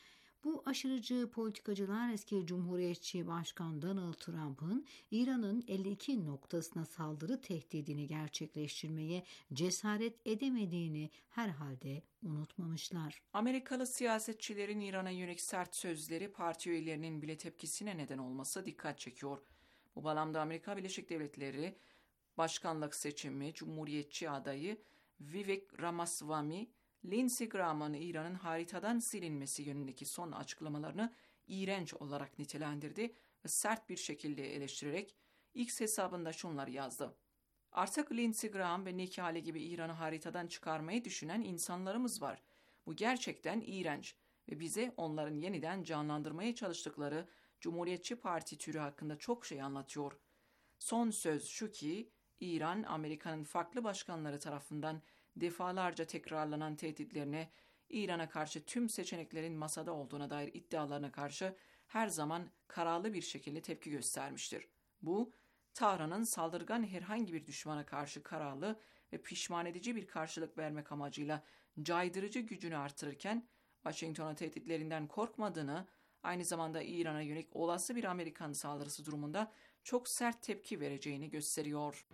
Bu aşırıcı politikacılar eski Cumhuriyetçi Başkan Donald Trump'ın İran'ın 52 noktasına saldırı tehdidini gerçekleştirmeye cesaret edemediğini herhalde unutmamışlar. Amerikalı siyasetçilerin İran'a yönelik sert sözleri parti üyelerinin bile tepkisine neden olması dikkat çekiyor. Bu bağlamda Amerika Birleşik Devletleri başkanlık seçimi Cumhuriyetçi adayı Vivek Ramaswamy, Lindsey Graham'ın İran'ın haritadan silinmesi yönündeki son açıklamalarını iğrenç olarak nitelendirdi ve sert bir şekilde eleştirerek X hesabında şunları yazdı. Artık Lindsey Graham ve Nikki Haley gibi İran'ı haritadan çıkarmayı düşünen insanlarımız var. Bu gerçekten iğrenç ve bize onların yeniden canlandırmaya çalıştıkları Cumhuriyetçi Parti türü hakkında çok şey anlatıyor. Son söz şu ki, İran, Amerika'nın farklı başkanları tarafından defalarca tekrarlanan tehditlerine, İran'a karşı tüm seçeneklerin masada olduğuna dair iddialarına karşı her zaman kararlı bir şekilde tepki göstermiştir. Bu, Tahran'ın saldırgan herhangi bir düşmana karşı kararlı ve pişman edici bir karşılık vermek amacıyla caydırıcı gücünü artırırken, Washington'a tehditlerinden korkmadığını, aynı zamanda İran'a yönelik olası bir Amerikan saldırısı durumunda çok sert tepki vereceğini gösteriyor.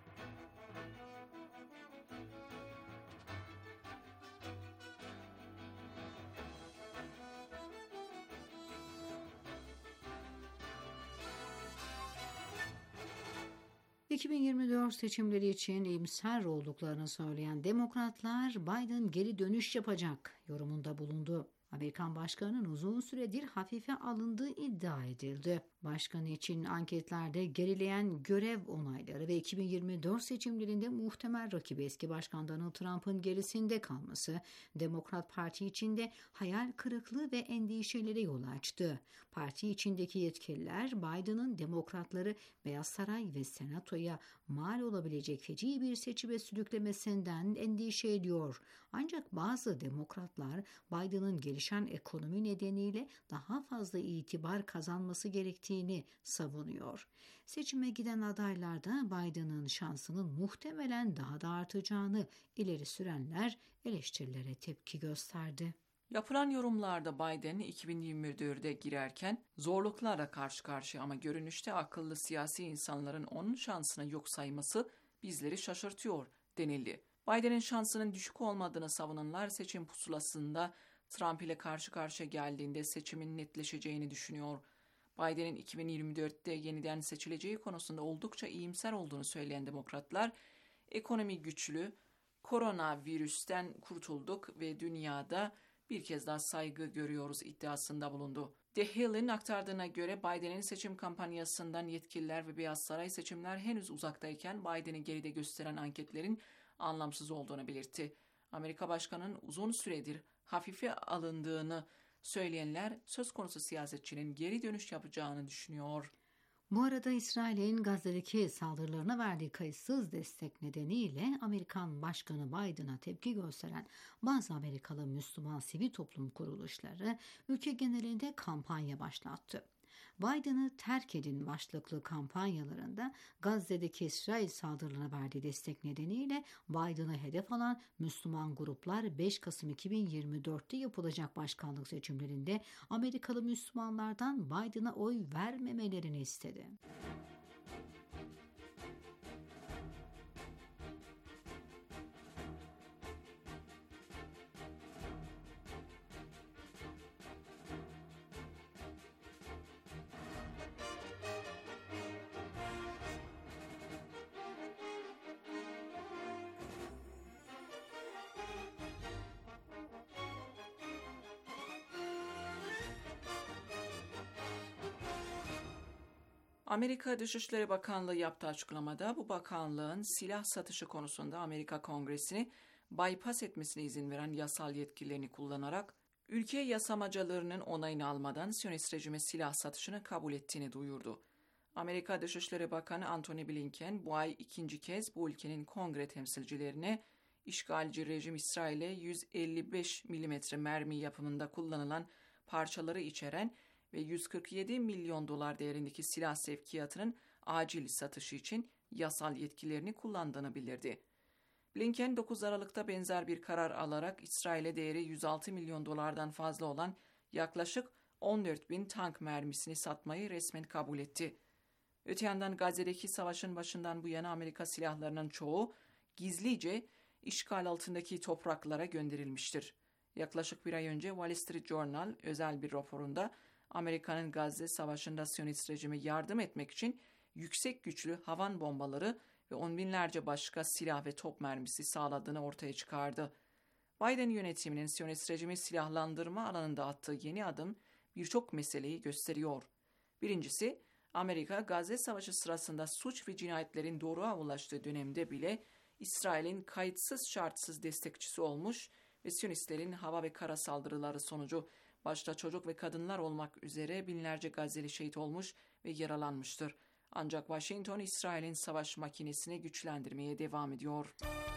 ...2024 seçimleri için iyimser olduklarını söyleyen demokratlar Biden geri dönüş yapacak yorumunda bulundu. Amerikan başkanının uzun süredir hafife alındığı iddia edildi. Başkanı için anketlerde gerileyen görev onayları ve 2024 seçimlerinde muhtemel rakibi eski başkan Donald Trump'ın gerisinde kalması Demokrat Parti içinde hayal kırıklığı ve endişelere yol açtı. Parti içindeki yetkililer Biden'ın demokratları Beyaz Saray ve Senato'ya mal olabilecek feci bir seçime sürüklemesinden endişe ediyor. Ancak bazı demokratlar Biden'ın gelişen ekonomi nedeniyle daha fazla itibar kazanması gerektiğini savunuyor. Seçime giden adaylar da Biden'ın şansının muhtemelen daha da artacağını ileri sürenler eleştirilere tepki gösterdi. Yapılan yorumlarda Biden 2024'e girerken zorluklarla karşı karşıya ama görünüşte akıllı siyasi insanların onun şansını yok sayması bizleri şaşırtıyor denildi. Biden'in şansının düşük olmadığını savunanlar seçim pusulasında Trump ile karşı karşıya geldiğinde seçimin netleşeceğini düşünüyor. Biden'in 2024'te yeniden seçileceği konusunda oldukça iyimser olduğunu söyleyen demokratlar, ekonomi güçlü, koronavirüsten kurtulduk ve dünyada bir kez daha saygı görüyoruz iddiasında bulundu. The Hill'in aktardığına göre Biden'in seçim kampanyasından yetkililer ve Beyaz Saray seçimler henüz uzaktayken Biden'i geride gösteren anketlerin anlamsız olduğunu belirtti. Amerika Başkanı'nın uzun süredir hafife alındığını söyleyenler söz konusu siyasetçinin geri dönüş yapacağını düşünüyor. Bu arada İsrail'in Gazze'deki saldırılarına verdiği kayıtsız destek nedeniyle Amerikan Başkanı Biden'a tepki gösteren bazı Amerikalı Müslüman sivil toplum kuruluşları ülke genelinde kampanya başlattı. Biden'ı terk edin başlıklı kampanyalarında Gazze'deki İsrail saldırılarına verdiği destek nedeniyle Biden'ı hedef alan Müslüman gruplar 5 Kasım 2024'te yapılacak başkanlık seçimlerinde Amerikalı Müslümanlardan Biden'a oy vermemelerini istedi. Amerika Dışişleri Bakanlığı yaptığı açıklamada bu bakanlığın silah satışı konusunda Amerika Kongresi'ni bypass etmesine izin veren yasal yetkilerini kullanarak ülke yasamacalarının onayını almadan Siyonist rejime silah satışını kabul ettiğini duyurdu. Amerika Dışişleri Bakanı Antony Blinken bu ay ikinci kez bu ülkenin kongre temsilcilerine işgalci rejim İsrail'e 155 mm mermi yapımında kullanılan parçaları içeren ve 147 milyon dolar değerindeki silah sevkiyatının acil satışı için yasal yetkilerini kullandığını bildirdi. Blinken 9 Aralık'ta benzer bir karar alarak İsrail'e değeri 106 milyon dolardan fazla olan yaklaşık 14 bin tank mermisini satmayı resmen kabul etti. Öte yandan Gazze'deki savaşın başından bu yana Amerika silahlarının çoğu gizlice işgal altındaki topraklara gönderilmiştir. Yaklaşık bir ay önce Wall Street Journal özel bir raporunda Amerika'nın Gazze Savaşı'nda Siyonist rejime yardım etmek için yüksek güçlü havan bombaları ve on binlerce başka silah ve top mermisi sağladığını ortaya çıkardı. Biden yönetiminin Siyonist rejimi silahlandırma alanında attığı yeni adım birçok meseleyi gösteriyor. Birincisi, Amerika Gazze Savaşı sırasında suç ve cinayetlerin doğruğa ulaştığı dönemde bile İsrail'in kayıtsız şartsız destekçisi olmuş ve Siyonistlerin hava ve kara saldırıları sonucu başta çocuk ve kadınlar olmak üzere binlerce Gazze'li şehit olmuş ve yaralanmıştır. Ancak Washington, İsrail'in savaş makinesini güçlendirmeye devam ediyor.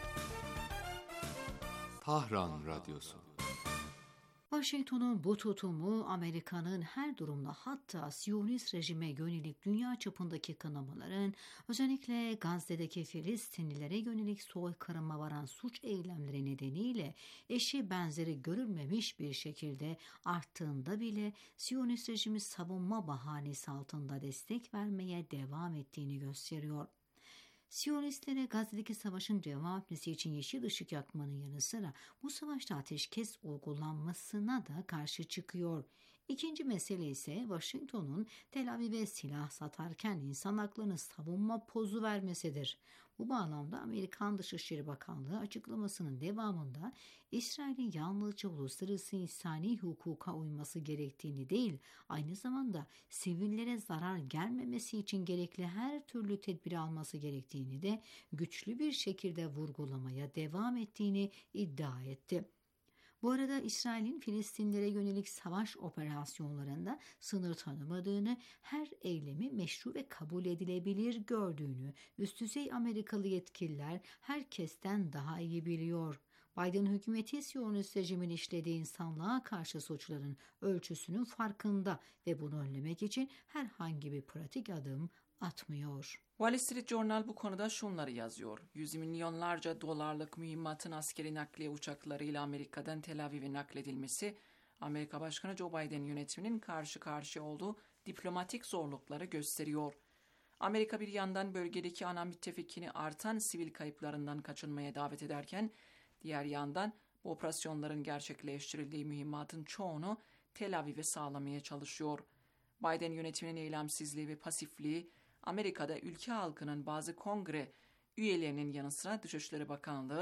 Tahran Radyosu. Washington'un bu tutumu Amerika'nın her durumda hatta Siyonist rejime yönelik dünya çapındaki kınamaların özellikle Gazze'deki Filistinlilere yönelik soykırıma varan suç eylemleri nedeniyle eşi benzeri görülmemiş bir şekilde arttığında bile Siyonist rejimi savunma bahanesi altında destek vermeye devam ettiğini gösteriyor. Siyonistlere Gazze'deki savaşın devam etmesi için yeşil ışık yakmanın yanı sıra bu savaşta ateşkes uygulanmasına da karşı çıkıyor. İkinci mesele ise Washington'un Tel Aviv'e silah satarken insan haklarını savunma pozu vermesidir. Bu bağlamda Amerikan Dışişleri Bakanlığı açıklamasının devamında İsrail'in yalnızca uluslararası insani hukuka uyması gerektiğini değil, aynı zamanda sivillere zarar gelmemesi için gerekli her türlü tedbiri alması gerektiğini de güçlü bir şekilde vurgulamaya devam ettiğini iddia etti. Bu arada İsrail'in Filistinlere yönelik savaş operasyonlarında sınır tanımadığını, her eylemi meşru ve kabul edilebilir gördüğünü üst düzey Amerikalı yetkililer herkesten daha iyi biliyor. Biden hükümeti Siyonist rejimin işlediği insanlığa karşı suçların ölçüsünün farkında ve bunu önlemek için herhangi bir pratik adım atmıyor. Wall Street Journal bu konuda şunları yazıyor. Yüz milyonlarca dolarlık mühimmatın askeri nakliye uçaklarıyla Amerika'dan Tel Aviv'e nakledilmesi, Amerika Başkanı Joe Biden yönetiminin karşı karşıya olduğu diplomatik zorlukları gösteriyor. Amerika bir yandan bölgedeki ana müttefikini artan sivil kayıplarından kaçınmaya davet ederken, diğer yandan bu operasyonların gerçekleştirildiği mühimmatın çoğunu Tel Aviv'e sağlamaya çalışıyor. Biden yönetiminin eylemsizliği ve pasifliği, Amerika'da ülke halkının bazı kongre üyelerinin yanı sıra Dışişleri Bakanlığı,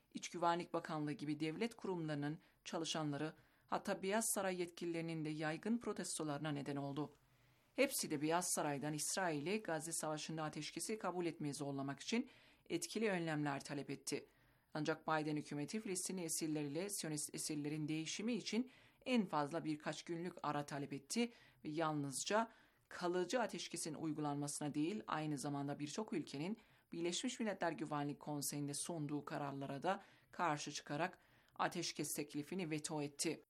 İç Güvenlik Bakanlığı gibi devlet kurumlarının çalışanları, hatta Beyaz Saray yetkililerinin de yaygın protestolarına neden oldu. Hepsi de Beyaz Saray'dan İsrail'e Gazze Savaşı'nda ateşkesi kabul etmeyi zorlamak için etkili önlemler talep etti. Ancak Biden hükümeti Filistinli esirleriyle Siyonist esirlerin değişimi için en fazla birkaç günlük ara talep etti ve yalnızca kalıcı ateşkesin uygulanmasına değil, aynı zamanda birçok ülkenin Birleşmiş Milletler Güvenlik Konseyi'nde sunduğu kararlara da karşı çıkarak ateşkes teklifini veto etti.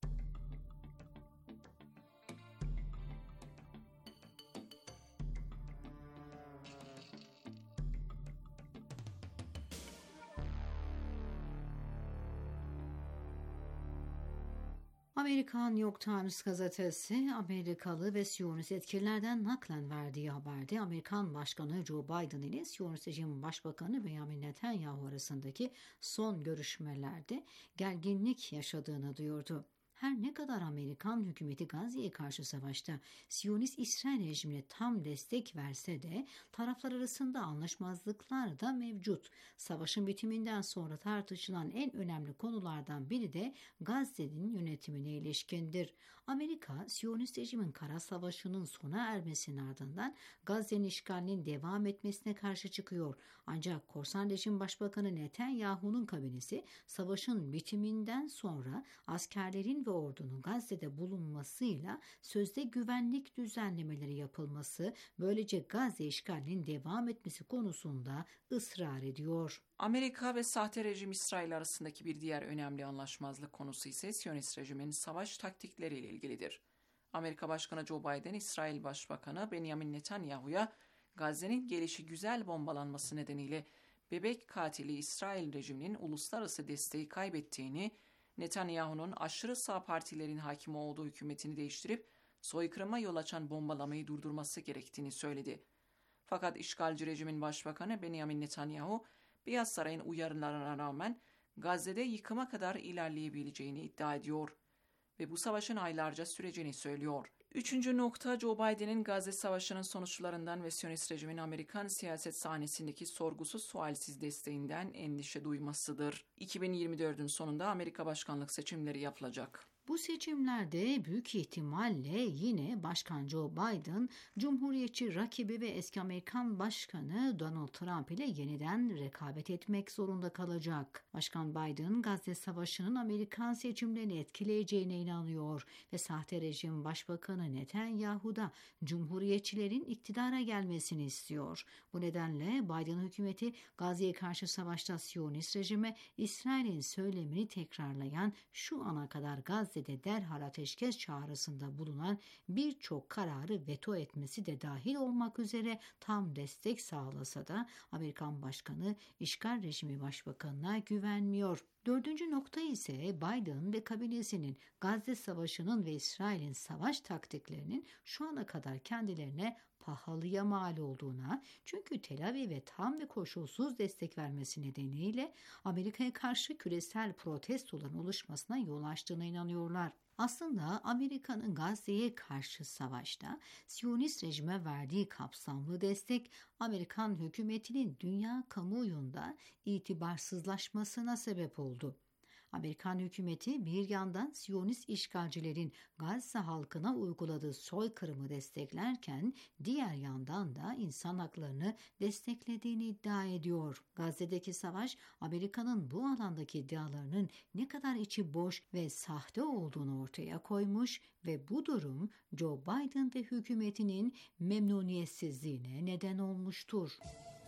Amerikan New York Times gazetesi Amerikalı ve Siyonist yetkililerden naklen verdiği haberde Amerikan Başkanı Joe Biden ile Siyonist rejim Başbakanı Benjamin Netanyahu arasındaki son görüşmelerde gerginlik yaşadığını duyurdu. Her ne kadar Amerikan hükümeti Gazze'ye karşı savaşta Siyonist İsrail rejimine tam destek verse de taraflar arasında anlaşmazlıklar da mevcut. Savaşın bitiminden sonra tartışılan en önemli konulardan biri de Gazze'nin yönetimine ilişkindir. Amerika, Siyonist rejimin kara savaşının sona ermesinin ardından Gazze'nin işgalinin devam etmesine karşı çıkıyor. Ancak korsan rejim başbakanı Netanyahu'nun kabinesi savaşın bitiminden sonra askerlerin ve ordunun Gazze'de bulunmasıyla sözde güvenlik düzenlemeleri yapılması, böylece Gazze işgalinin devam etmesi konusunda ısrar ediyor. Amerika ve sahte rejim İsrail arasındaki bir diğer önemli anlaşmazlık konusu ise Siyonist rejimin savaş taktikleriyle ilgilidir. Amerika Başkanı Joe Biden, İsrail Başbakanı Benjamin Netanyahu'ya Gazze'nin gelişigüzel bombalanması nedeniyle bebek katili İsrail rejiminin uluslararası desteği kaybettiğini, Netanyahu'nun aşırı sağ partilerin hakim olduğu hükümetini değiştirip soykırıma yol açan bombalamayı durdurması gerektiğini söyledi. Fakat işgalci rejimin başbakanı Benjamin Netanyahu, Beyaz Saray'ın uyarılarına rağmen Gazze'de yıkıma kadar ilerleyebileceğini iddia ediyor ve bu savaşın aylarca süreceğini söylüyor. Üçüncü nokta, Joe Biden'in Gazze Savaşı'nın sonuçlarından ve Siyonist rejimin Amerikan siyaset sahnesindeki sorgusuz sualsiz desteğinden endişe duymasıdır. 2024'ün sonunda Amerika başkanlık seçimleri yapılacak. Bu seçimlerde büyük ihtimalle yine Başkan Joe Biden, Cumhuriyetçi rakibi ve eski Amerikan Başkanı Donald Trump ile yeniden rekabet etmek zorunda kalacak. Başkan Biden, Gazze Savaşı'nın Amerikan seçimlerini etkileyeceğine inanıyor ve sahte rejim Başbakanı Netanyahu da Cumhuriyetçilerin iktidara gelmesini istiyor. Bu nedenle Biden hükümeti Gazze'ye karşı savaşta Siyonist rejime İsrail'in söylemini tekrarlayan, şu ana kadar Gazze'de derhal ateşkes çağrısında bulunan birçok kararı veto etmesi de dahil olmak üzere tam destek sağlasa da Amerikan Başkanı işgal rejimi başbakanına güvenmiyor. Dördüncü nokta ise Biden ve kabinesinin Gazze Savaşı'nın ve İsrail'in savaş taktiklerinin şu ana kadar kendilerine pahalıya mal olduğuna, çünkü Tel Aviv'e tam ve koşulsuz destek vermesi nedeniyle Amerika'ya karşı küresel protestoların oluşmasına yol açtığına inanıyorlar. Aslında Amerika'nın Gazze'ye karşı savaşta Siyonist rejime verdiği kapsamlı destek, Amerikan hükümetinin dünya kamuoyunda itibarsızlaşmasına sebep oldu. Amerikan hükümeti bir yandan Siyonist işgalcilerin Gazze halkına uyguladığı soykırımı desteklerken diğer yandan da insan haklarını desteklediğini iddia ediyor. Gazze'deki savaş Amerika'nın bu alandaki iddialarının ne kadar içi boş ve sahte olduğunu ortaya koymuş ve bu durum Joe Biden ve hükümetinin memnuniyetsizliğine neden olmuştur.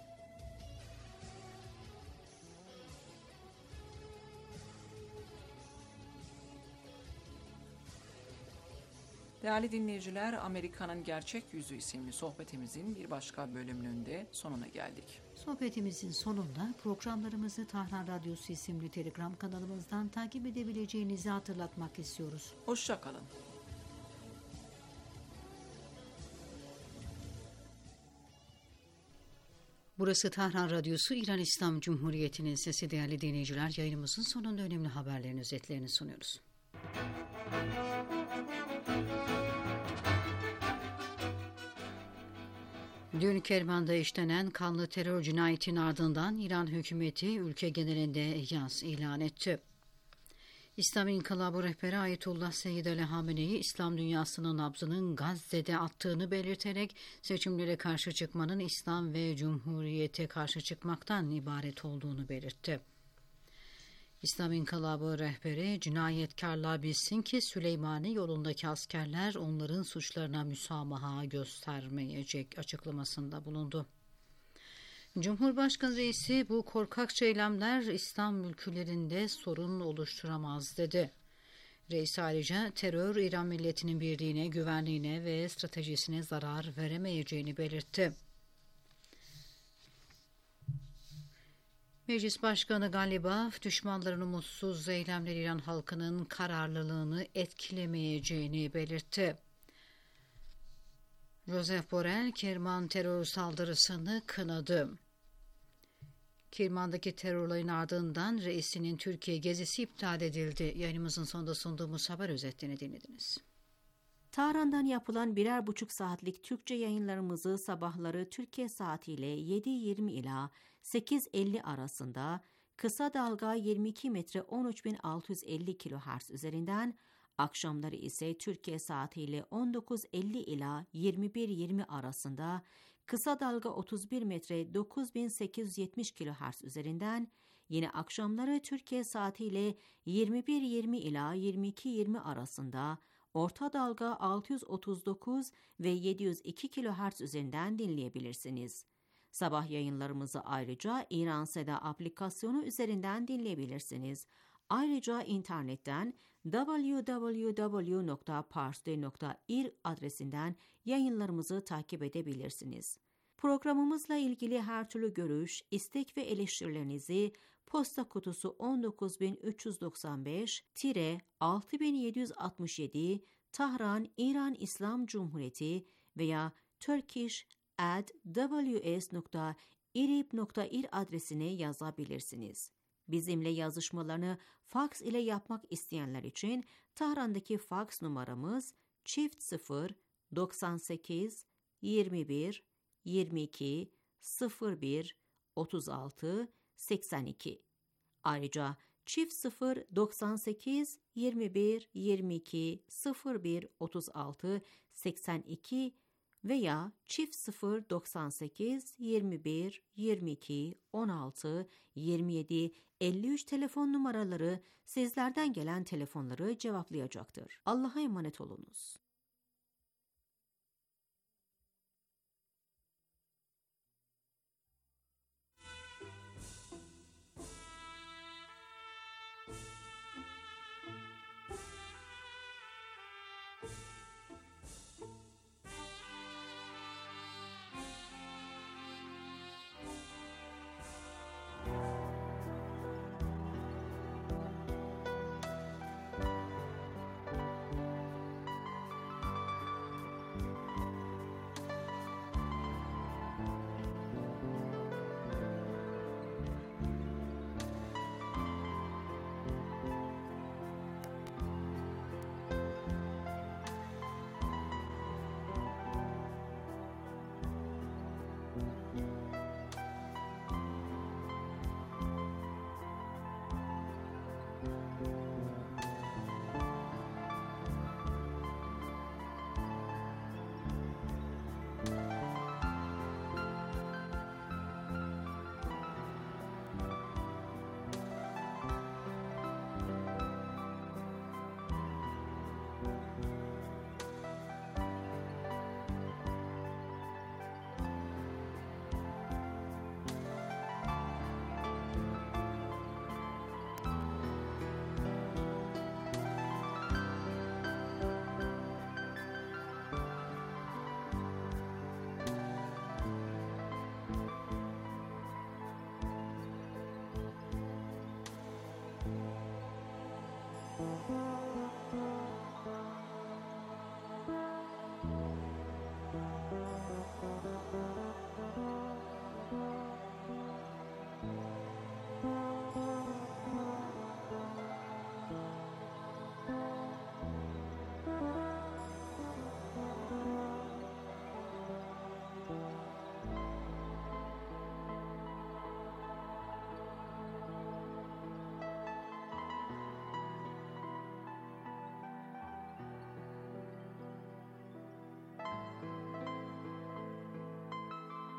Değerli dinleyiciler, Amerika'nın Gerçek Yüzü isimli sohbetimizin bir başka bölümünün de sonuna geldik. Sohbetimizin sonunda programlarımızı Tahran Radyosu isimli Telegram kanalımızdan takip edebileceğinizi hatırlatmak istiyoruz. Hoşça kalın. Burası Tahran Radyosu, İran İslam Cumhuriyeti'nin sesi. Değerli dinleyiciler, yayınımızın sonunda önemli haberlerin özetlerini sunuyoruz. Dün Kerman'da işlenen kanlı terör cinayetinin ardından İran hükümeti ülke genelinde yas ilan etti. İslam İnkılabı rehberi Ayetullah Seyyid Ali Hamenei, İslam dünyasının nabzının Gazze'de attığını belirterek seçimlere karşı çıkmanın İslam ve Cumhuriyete karşı çıkmaktan ibaret olduğunu belirtti. İslam İnkılabı rehberi, cinayetkarlar bilsin ki Süleymani yolundaki askerler onların suçlarına müsamaha göstermeyecek açıklamasında bulundu. Cumhurbaşkanı reisi bu korkakça eylemler İslam ülkelerinde sorun oluşturamaz dedi. Reis ayrıca terör İran milletinin birliğine, güvenliğine ve stratejisine zarar veremeyeceğini belirtti. Meclis Başkanı Galibaf, düşmanların umutsuz eylemleri İran halkının kararlılığını etkilemeyeceğini belirtti. Joseph Borrell, Kerman terör saldırısını kınadı. Kerman'daki terör olayının ardından reisinin Türkiye gezisi iptal edildi. Yayınımızın sonunda sunduğumuz haber özetlerini dinlediniz. Tahran'dan yapılan 1,5 saatlik Türkçe yayınlarımızı sabahları Türkiye saatiyle 7:20 ila 8:50 arasında kısa dalga 22 metre 13.650 kHz üzerinden, akşamları ise Türkiye saatiyle 19:50 ila 21:20 arasında kısa dalga 31 metre 9870 kHz üzerinden, yine akşamları Türkiye saatiyle 21:20 ila 22:20 arasında orta dalga 639 ve 702 kHz üzerinden dinleyebilirsiniz. Sabah yayınlarımızı ayrıca İran Seda aplikasyonu üzerinden dinleyebilirsiniz. Ayrıca internetten www.parstoday.ir adresinden yayınlarımızı takip edebilirsiniz. Programımızla ilgili her türlü görüş, istek ve eleştirilerinizi posta kutusu 19095-6767 Tahran, İran İslam Cumhuriyeti veya turkish@ws.irib.ir adresine yazabilirsiniz. Bizimle yazışmalarını faks ile yapmak isteyenler için Tahran'daki faks numaramız çift 98 21 22 01 36 82. Ayrıca çift 98 21 22 01 36 82 veya çift 98 21 22 16 27 53 telefon numaraları sizlerden gelen telefonları cevaplayacaktır. Allah'a emanet olunuz.